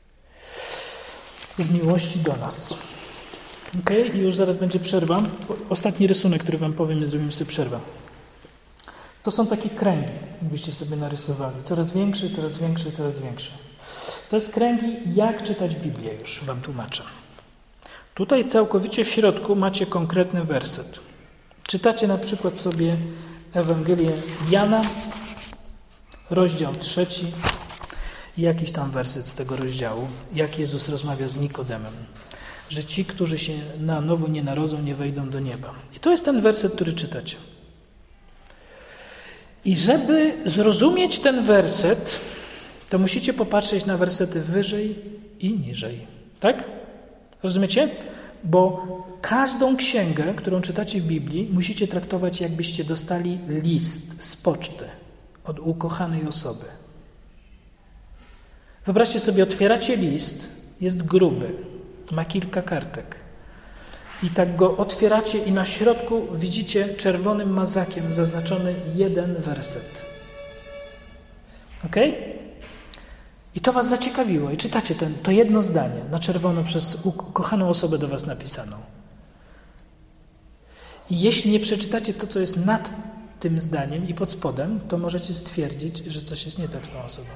[SPEAKER 1] Z miłości do nas. Ok, i już zaraz będzie przerwa. Ostatni rysunek, który wam powiem, i zrobimy sobie przerwę. To są takie kręgi, jakbyście sobie narysowali. Coraz większe, coraz większe, coraz większe. To jest kręgi, jak czytać Biblię, już wam tłumaczę. Tutaj całkowicie w środku macie konkretny werset. Czytacie na przykład sobie Ewangelię Jana, rozdział trzeci i jakiś tam werset z tego rozdziału, jak Jezus rozmawia z Nikodemem, że ci, którzy się na nowo nie narodzą, nie wejdą do nieba. I to jest ten werset, który czytacie. I żeby zrozumieć ten werset, to musicie popatrzeć na wersety wyżej i niżej. Tak? Rozumiecie? Bo każdą księgę, którą czytacie w Biblii, musicie traktować, jakbyście dostali list z poczty od ukochanej osoby. Wyobraźcie sobie, otwieracie list, jest gruby, ma kilka kartek. I tak go otwieracie i na środku widzicie czerwonym mazakiem zaznaczony jeden werset. Ok? I to was zaciekawiło i czytacie ten, to jedno zdanie na czerwono przez ukochaną osobę do was napisaną. I jeśli nie przeczytacie to, co jest nad tym zdaniem i pod spodem, to możecie stwierdzić, że coś jest nie tak z tą osobą.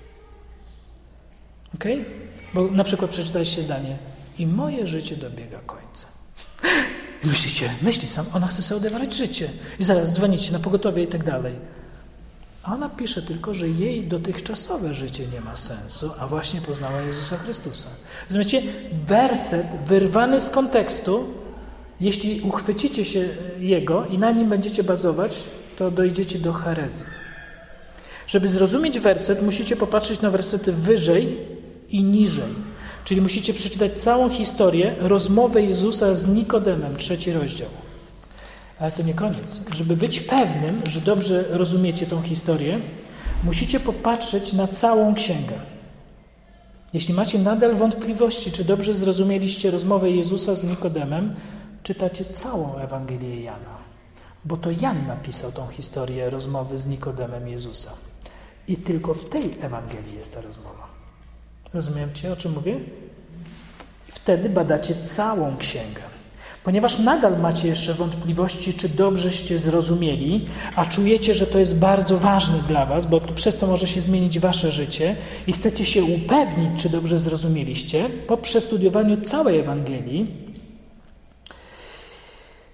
[SPEAKER 1] Ok? Bo na przykład przeczytaliście zdanie i moje życie dobiega końca. I myślicie, myśli sam, ona chce sobie odebrać życie. I zaraz dzwonicie na pogotowie i tak dalej. A ona pisze tylko, że jej dotychczasowe życie nie ma sensu, a właśnie poznała Jezusa Chrystusa. Rozumiecie? Werset wyrwany z kontekstu, jeśli uchwycicie się jego i na nim będziecie bazować, to dojdziecie do herezji. Żeby zrozumieć werset, musicie popatrzeć na wersety wyżej i niżej. Czyli musicie przeczytać całą historię, rozmowę Jezusa z Nikodemem, trzeci rozdział. Ale to nie koniec. Żeby być pewnym, że dobrze rozumiecie tą historię, musicie popatrzeć na całą księgę. Jeśli macie nadal wątpliwości, czy dobrze zrozumieliście rozmowę Jezusa z Nikodemem, czytacie całą Ewangelię Jana. Bo to Jan napisał tą historię rozmowy z Nikodemem Jezusa. I tylko w tej Ewangelii jest ta rozmowa. Rozumiecie, o czym mówię? I wtedy badacie całą księgę. Ponieważ nadal macie jeszcze wątpliwości, czy dobrzeście zrozumieli, a czujecie, że to jest bardzo ważne dla was, bo przez to może się zmienić wasze życie i chcecie się upewnić, czy dobrze zrozumieliście, po przestudiowaniu całej Ewangelii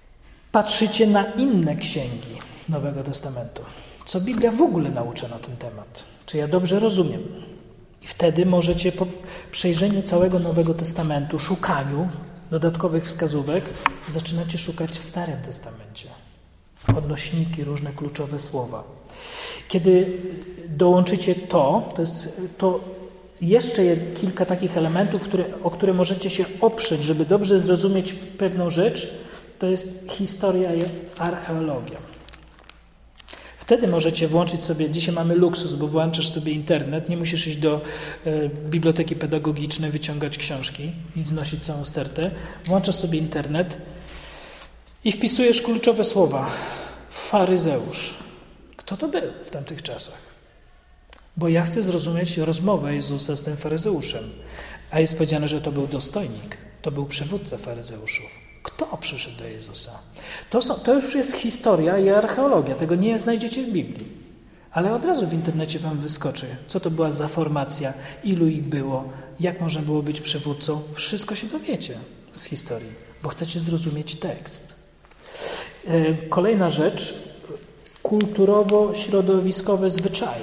[SPEAKER 1] Patrzycie na inne księgi Nowego Testamentu. Co Biblia w ogóle naucza na ten temat? Czy ja dobrze rozumiem? I wtedy możecie po przejrzeniu całego Nowego Testamentu, szukaniu dodatkowych wskazówek, zaczynacie szukać w Starym Testamencie. Odnośniki, różne kluczowe słowa. Kiedy dołączycie to, to jest to jeszcze kilka takich elementów, które, o które możecie się oprzeć, żeby dobrze zrozumieć pewną rzecz, to jest historia i archeologia. Wtedy możecie włączyć sobie, dzisiaj mamy luksus, bo włączasz sobie internet, nie musisz iść do e, biblioteki pedagogicznej, wyciągać książki i znosić całą stertę. Włączasz sobie internet i wpisujesz kluczowe słowa. Faryzeusz. Kto to był w tamtych czasach? Bo ja chcę zrozumieć rozmowę Jezusa z tym faryzeuszem. A jest powiedziane, że to był dostojnik, to był przywódca faryzeuszów. Kto przyszedł do Jezusa? To, są, to już jest historia i archeologia. Tego nie znajdziecie w Biblii. Ale od razu w internecie wam wyskoczy, co to była za formacja, ilu ich było, jak można było być przywódcą. Wszystko się dowiecie z historii, bo chcecie zrozumieć tekst. Kolejna rzecz, kulturowo-środowiskowe zwyczaje.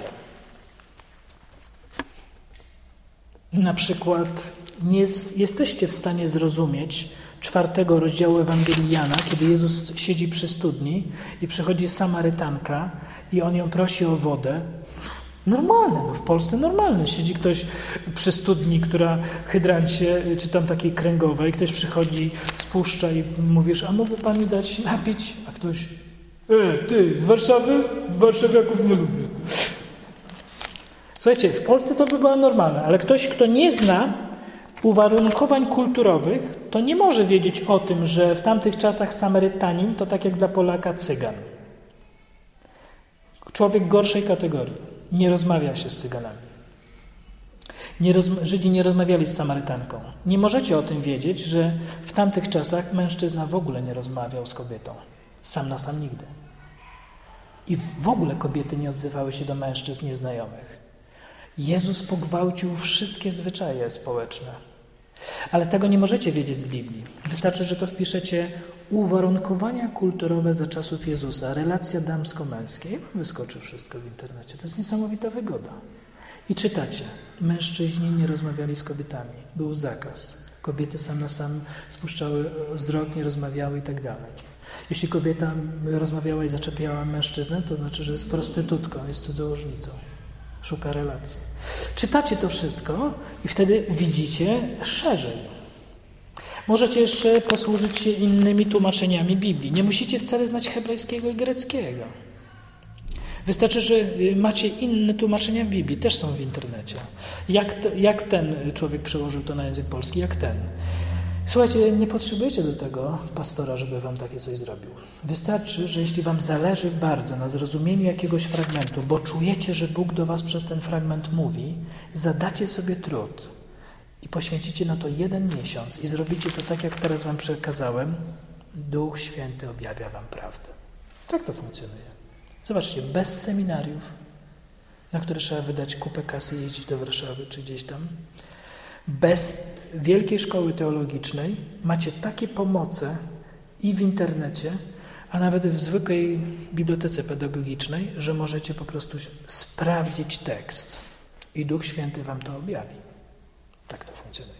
[SPEAKER 1] Na przykład nie jesteście w stanie zrozumieć czwartego rozdziału Ewangelii Jana, kiedy Jezus siedzi przy studni i przychodzi Samarytanka i on ją prosi o wodę. Normalne, no w Polsce normalne. Siedzi ktoś przy studni, która hydrancie, czy tam takiej kręgowej, ktoś przychodzi, spuszcza i mówisz, a mógłby pan mi dać napić? A ktoś, e, ty, z Warszawy? Warszawiaków nie lubię. Słuchajcie, w Polsce to by było normalne, ale ktoś, kto nie zna uwarunkowań kulturowych, to nie może wiedzieć o tym, że w tamtych czasach Samarytanin to tak jak dla Polaka cygan. Człowiek gorszej kategorii. Nie rozmawia się z cyganami. Nie roz... Żydzi nie rozmawiali z Samarytanką. Nie możecie o tym wiedzieć, że w tamtych czasach mężczyzna w ogóle nie rozmawiał z kobietą. Sam na sam nigdy. I w ogóle kobiety nie odzywały się do mężczyzn nieznajomych. Jezus pogwałcił wszystkie zwyczaje społeczne. Ale tego nie możecie wiedzieć z Biblii. Wystarczy, że to wpiszecie uwarunkowania kulturowe za czasów Jezusa, relacja damsko-męska i wyskoczy wszystko w internecie. To jest niesamowita wygoda. I czytacie. Mężczyźni nie rozmawiali z kobietami. Był zakaz. Kobiety sam na sam spuszczały wzrok, nie rozmawiały i tak dalej. Jeśli kobieta rozmawiała i zaczepiała mężczyznę, to znaczy, że jest prostytutką, jest cudzołożnicą. Szuka relacji. Czytacie to wszystko i wtedy widzicie szerzej. Możecie jeszcze posłużyć się innymi tłumaczeniami Biblii. Nie musicie wcale znać hebrajskiego i greckiego. Wystarczy, że macie inne tłumaczenia w Biblii. Też są w internecie. Jak, te, jak ten człowiek przełożył to na język polski, jak ten. Słuchajcie, nie potrzebujecie do tego pastora, żeby wam takie coś zrobił. Wystarczy, że jeśli wam zależy bardzo na zrozumieniu jakiegoś fragmentu, bo czujecie, że Bóg do was przez ten fragment mówi, zadacie sobie trud i poświęcicie na to jeden miesiąc i zrobicie to tak, jak teraz wam przekazałem, Duch Święty objawia wam prawdę. Tak to funkcjonuje. Zobaczcie, bez seminariów, na które trzeba wydać kupę kasy i jeździć do Warszawy czy gdzieś tam, bez wielkiej szkoły teologicznej macie takie pomoce i w internecie, a nawet w zwykłej bibliotece pedagogicznej, że możecie po prostu sprawdzić tekst i Duch Święty wam to objawi. Tak to funkcjonuje.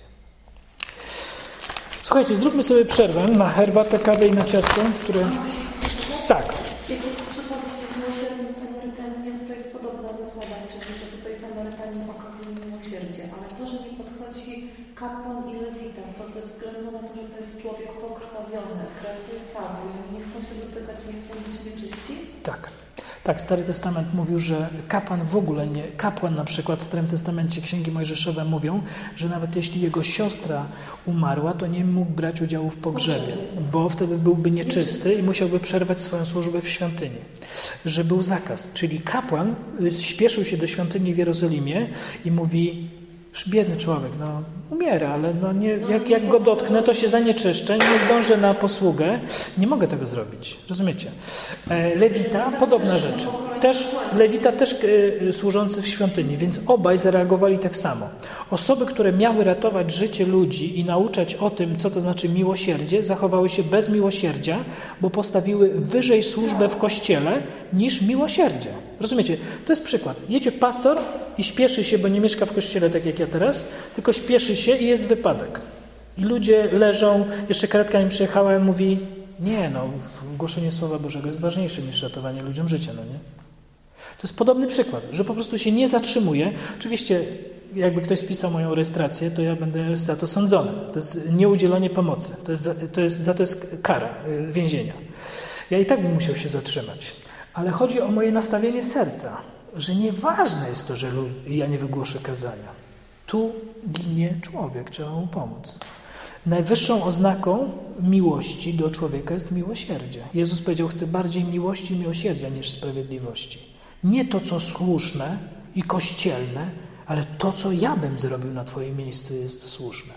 [SPEAKER 1] Słuchajcie, zróbmy sobie przerwę na herbatę, kawę i na ciasto, które... Tak.
[SPEAKER 2] Jak jest przypowieść o miłosiernym Samarytaninie, to jest podobna zasada, czyli że tutaj Samarytanin okazuje miłosierdzie, ale to, że nie podchodzi kapłan i lewita, to ze względu na to, że to jest człowiek pokrwawiony, krew to jest tabu, i oni nie chcą się dotykać, nie chcą być nieczyści?
[SPEAKER 1] Tak. Tak, Stary Testament mówił, że kapłan w ogóle nie... Kapłan na przykład w Starym Testamencie Księgi Mojżeszowe mówią, że nawet jeśli jego siostra umarła, to nie mógł brać udziału w pogrzebie, bo wtedy byłby nieczysty i musiałby przerwać swoją służbę w świątyni. Że był zakaz, czyli kapłan śpieszył się do świątyni w Jerozolimie i mówi, biedny człowiek, no umiera, ale no nie, jak, jak go dotknę, to się zanieczyszczę, nie zdążę na posługę, nie mogę tego zrobić, rozumiecie? Lewita, podobna rzecz. też, lewita też y, służący w świątyni, więc obaj zareagowali tak samo. Osoby, które miały ratować życie ludzi i nauczać o tym, co to znaczy miłosierdzie, zachowały się bez miłosierdzia, bo postawiły wyżej służbę w kościele niż miłosierdzie. Rozumiecie? To jest przykład. Jedzie pastor i śpieszy się, bo nie mieszka w kościele tak jak ja teraz, tylko śpieszy się i jest wypadek. I ludzie leżą, jeszcze karetka im przyjechała i mówi, nie no, głoszenie Słowa Bożego jest ważniejsze niż ratowanie ludziom życia, no nie? To jest podobny przykład, że po prostu się nie zatrzymuje. Oczywiście, jakby ktoś spisał moją rejestrację, to ja będę za to sądzony. To jest nieudzielenie pomocy. To jest, za, to jest, za to jest kara więzienia. Ja i tak bym musiał się zatrzymać. Ale chodzi o moje nastawienie serca, że nieważne jest to, że ja nie wygłoszę kazania. Tu ginie człowiek, trzeba mu pomóc. Najwyższą oznaką miłości do człowieka jest miłosierdzie. Jezus powiedział, chcę bardziej miłości i miłosierdzia niż sprawiedliwości. Nie to, co słuszne i kościelne, ale to, co ja bym zrobił na twoim miejscu, jest słuszne.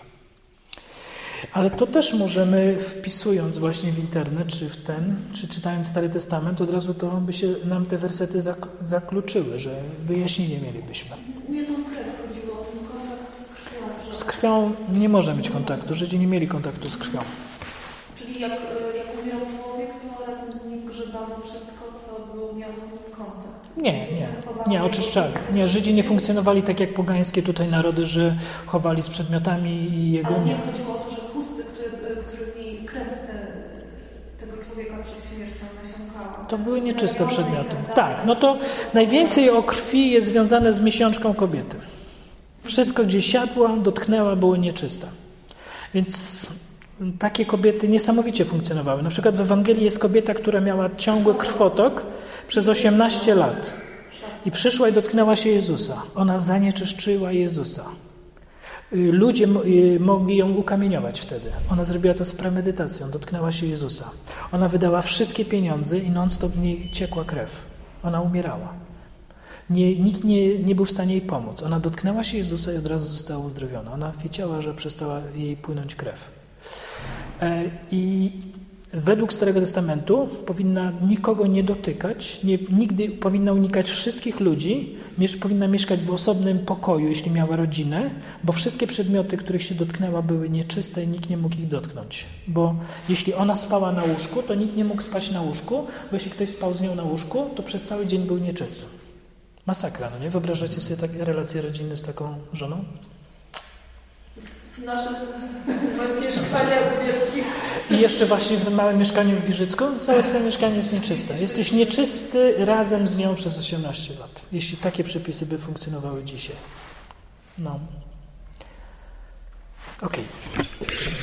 [SPEAKER 1] Ale to też możemy, wpisując właśnie w internet, czy w ten, czy czytając Stary Testament, od razu to by się nam te wersety zakluczyły, że wyjaśnienie mielibyśmy.
[SPEAKER 2] Nie tą krew chodziło o ten kontakt z krwią. Że...
[SPEAKER 1] Z krwią nie może mieć kontaktu. Żydzi nie mieli kontaktu z krwią.
[SPEAKER 2] Czyli jak, jak umierał człowiek, to razem z nim grzebano wszystko, co było, miało z nim kontakt.
[SPEAKER 1] Nie, nie, nie, oczyszczali. Nie, Żydzi nie funkcjonowali tak jak pogańskie tutaj narody, że chowali z przedmiotami i jego...
[SPEAKER 2] Ale nie chodziło o to, że chusty, który, którymi krew tego człowieka przed śmiercią nasiąkała.
[SPEAKER 1] To były nieczyste przedmioty. Tak, no to najwięcej o krwi jest związane z miesiączką kobiety. Wszystko, gdzie siadła, dotknęła, było nieczyste. Więc takie kobiety niesamowicie funkcjonowały. Na przykład w Ewangelii jest kobieta, która miała ciągły krwotok przez osiemnaście lat. I przyszła i dotknęła się Jezusa. Ona zanieczyszczyła Jezusa. Ludzie mogli ją ukamieniować wtedy. Ona zrobiła to z premedytacją, dotknęła się Jezusa. Ona wydała wszystkie pieniądze i non-stop w niej ciekła krew. Ona umierała. Nie, nikt nie, nie był w stanie jej pomóc. Ona dotknęła się Jezusa i od razu została uzdrowiona. Ona wiedziała, że przestała jej płynąć krew. I według Starego Testamentu powinna nikogo nie dotykać, nie, nigdy powinna unikać wszystkich ludzi, miesz, powinna mieszkać w osobnym pokoju, jeśli miała rodzinę, bo wszystkie przedmioty, których się dotknęła, były nieczyste i nikt nie mógł ich dotknąć. Bo jeśli ona spała na łóżku, to nikt nie mógł spać na łóżku, bo jeśli ktoś spał z nią na łóżku, to przez cały dzień był nieczysty. Masakra, no nie? Wyobrażacie sobie takie relacje rodzinne z taką żoną?
[SPEAKER 2] W naszych mieszkaniach wielkich.
[SPEAKER 1] I jeszcze właśnie w małym mieszkaniu w Giżycku całe twoje mieszkanie jest nieczyste. Jesteś nieczysty razem z nią przez osiemnaście lat. Jeśli takie przepisy by funkcjonowały dzisiaj. No. Okej. Okay.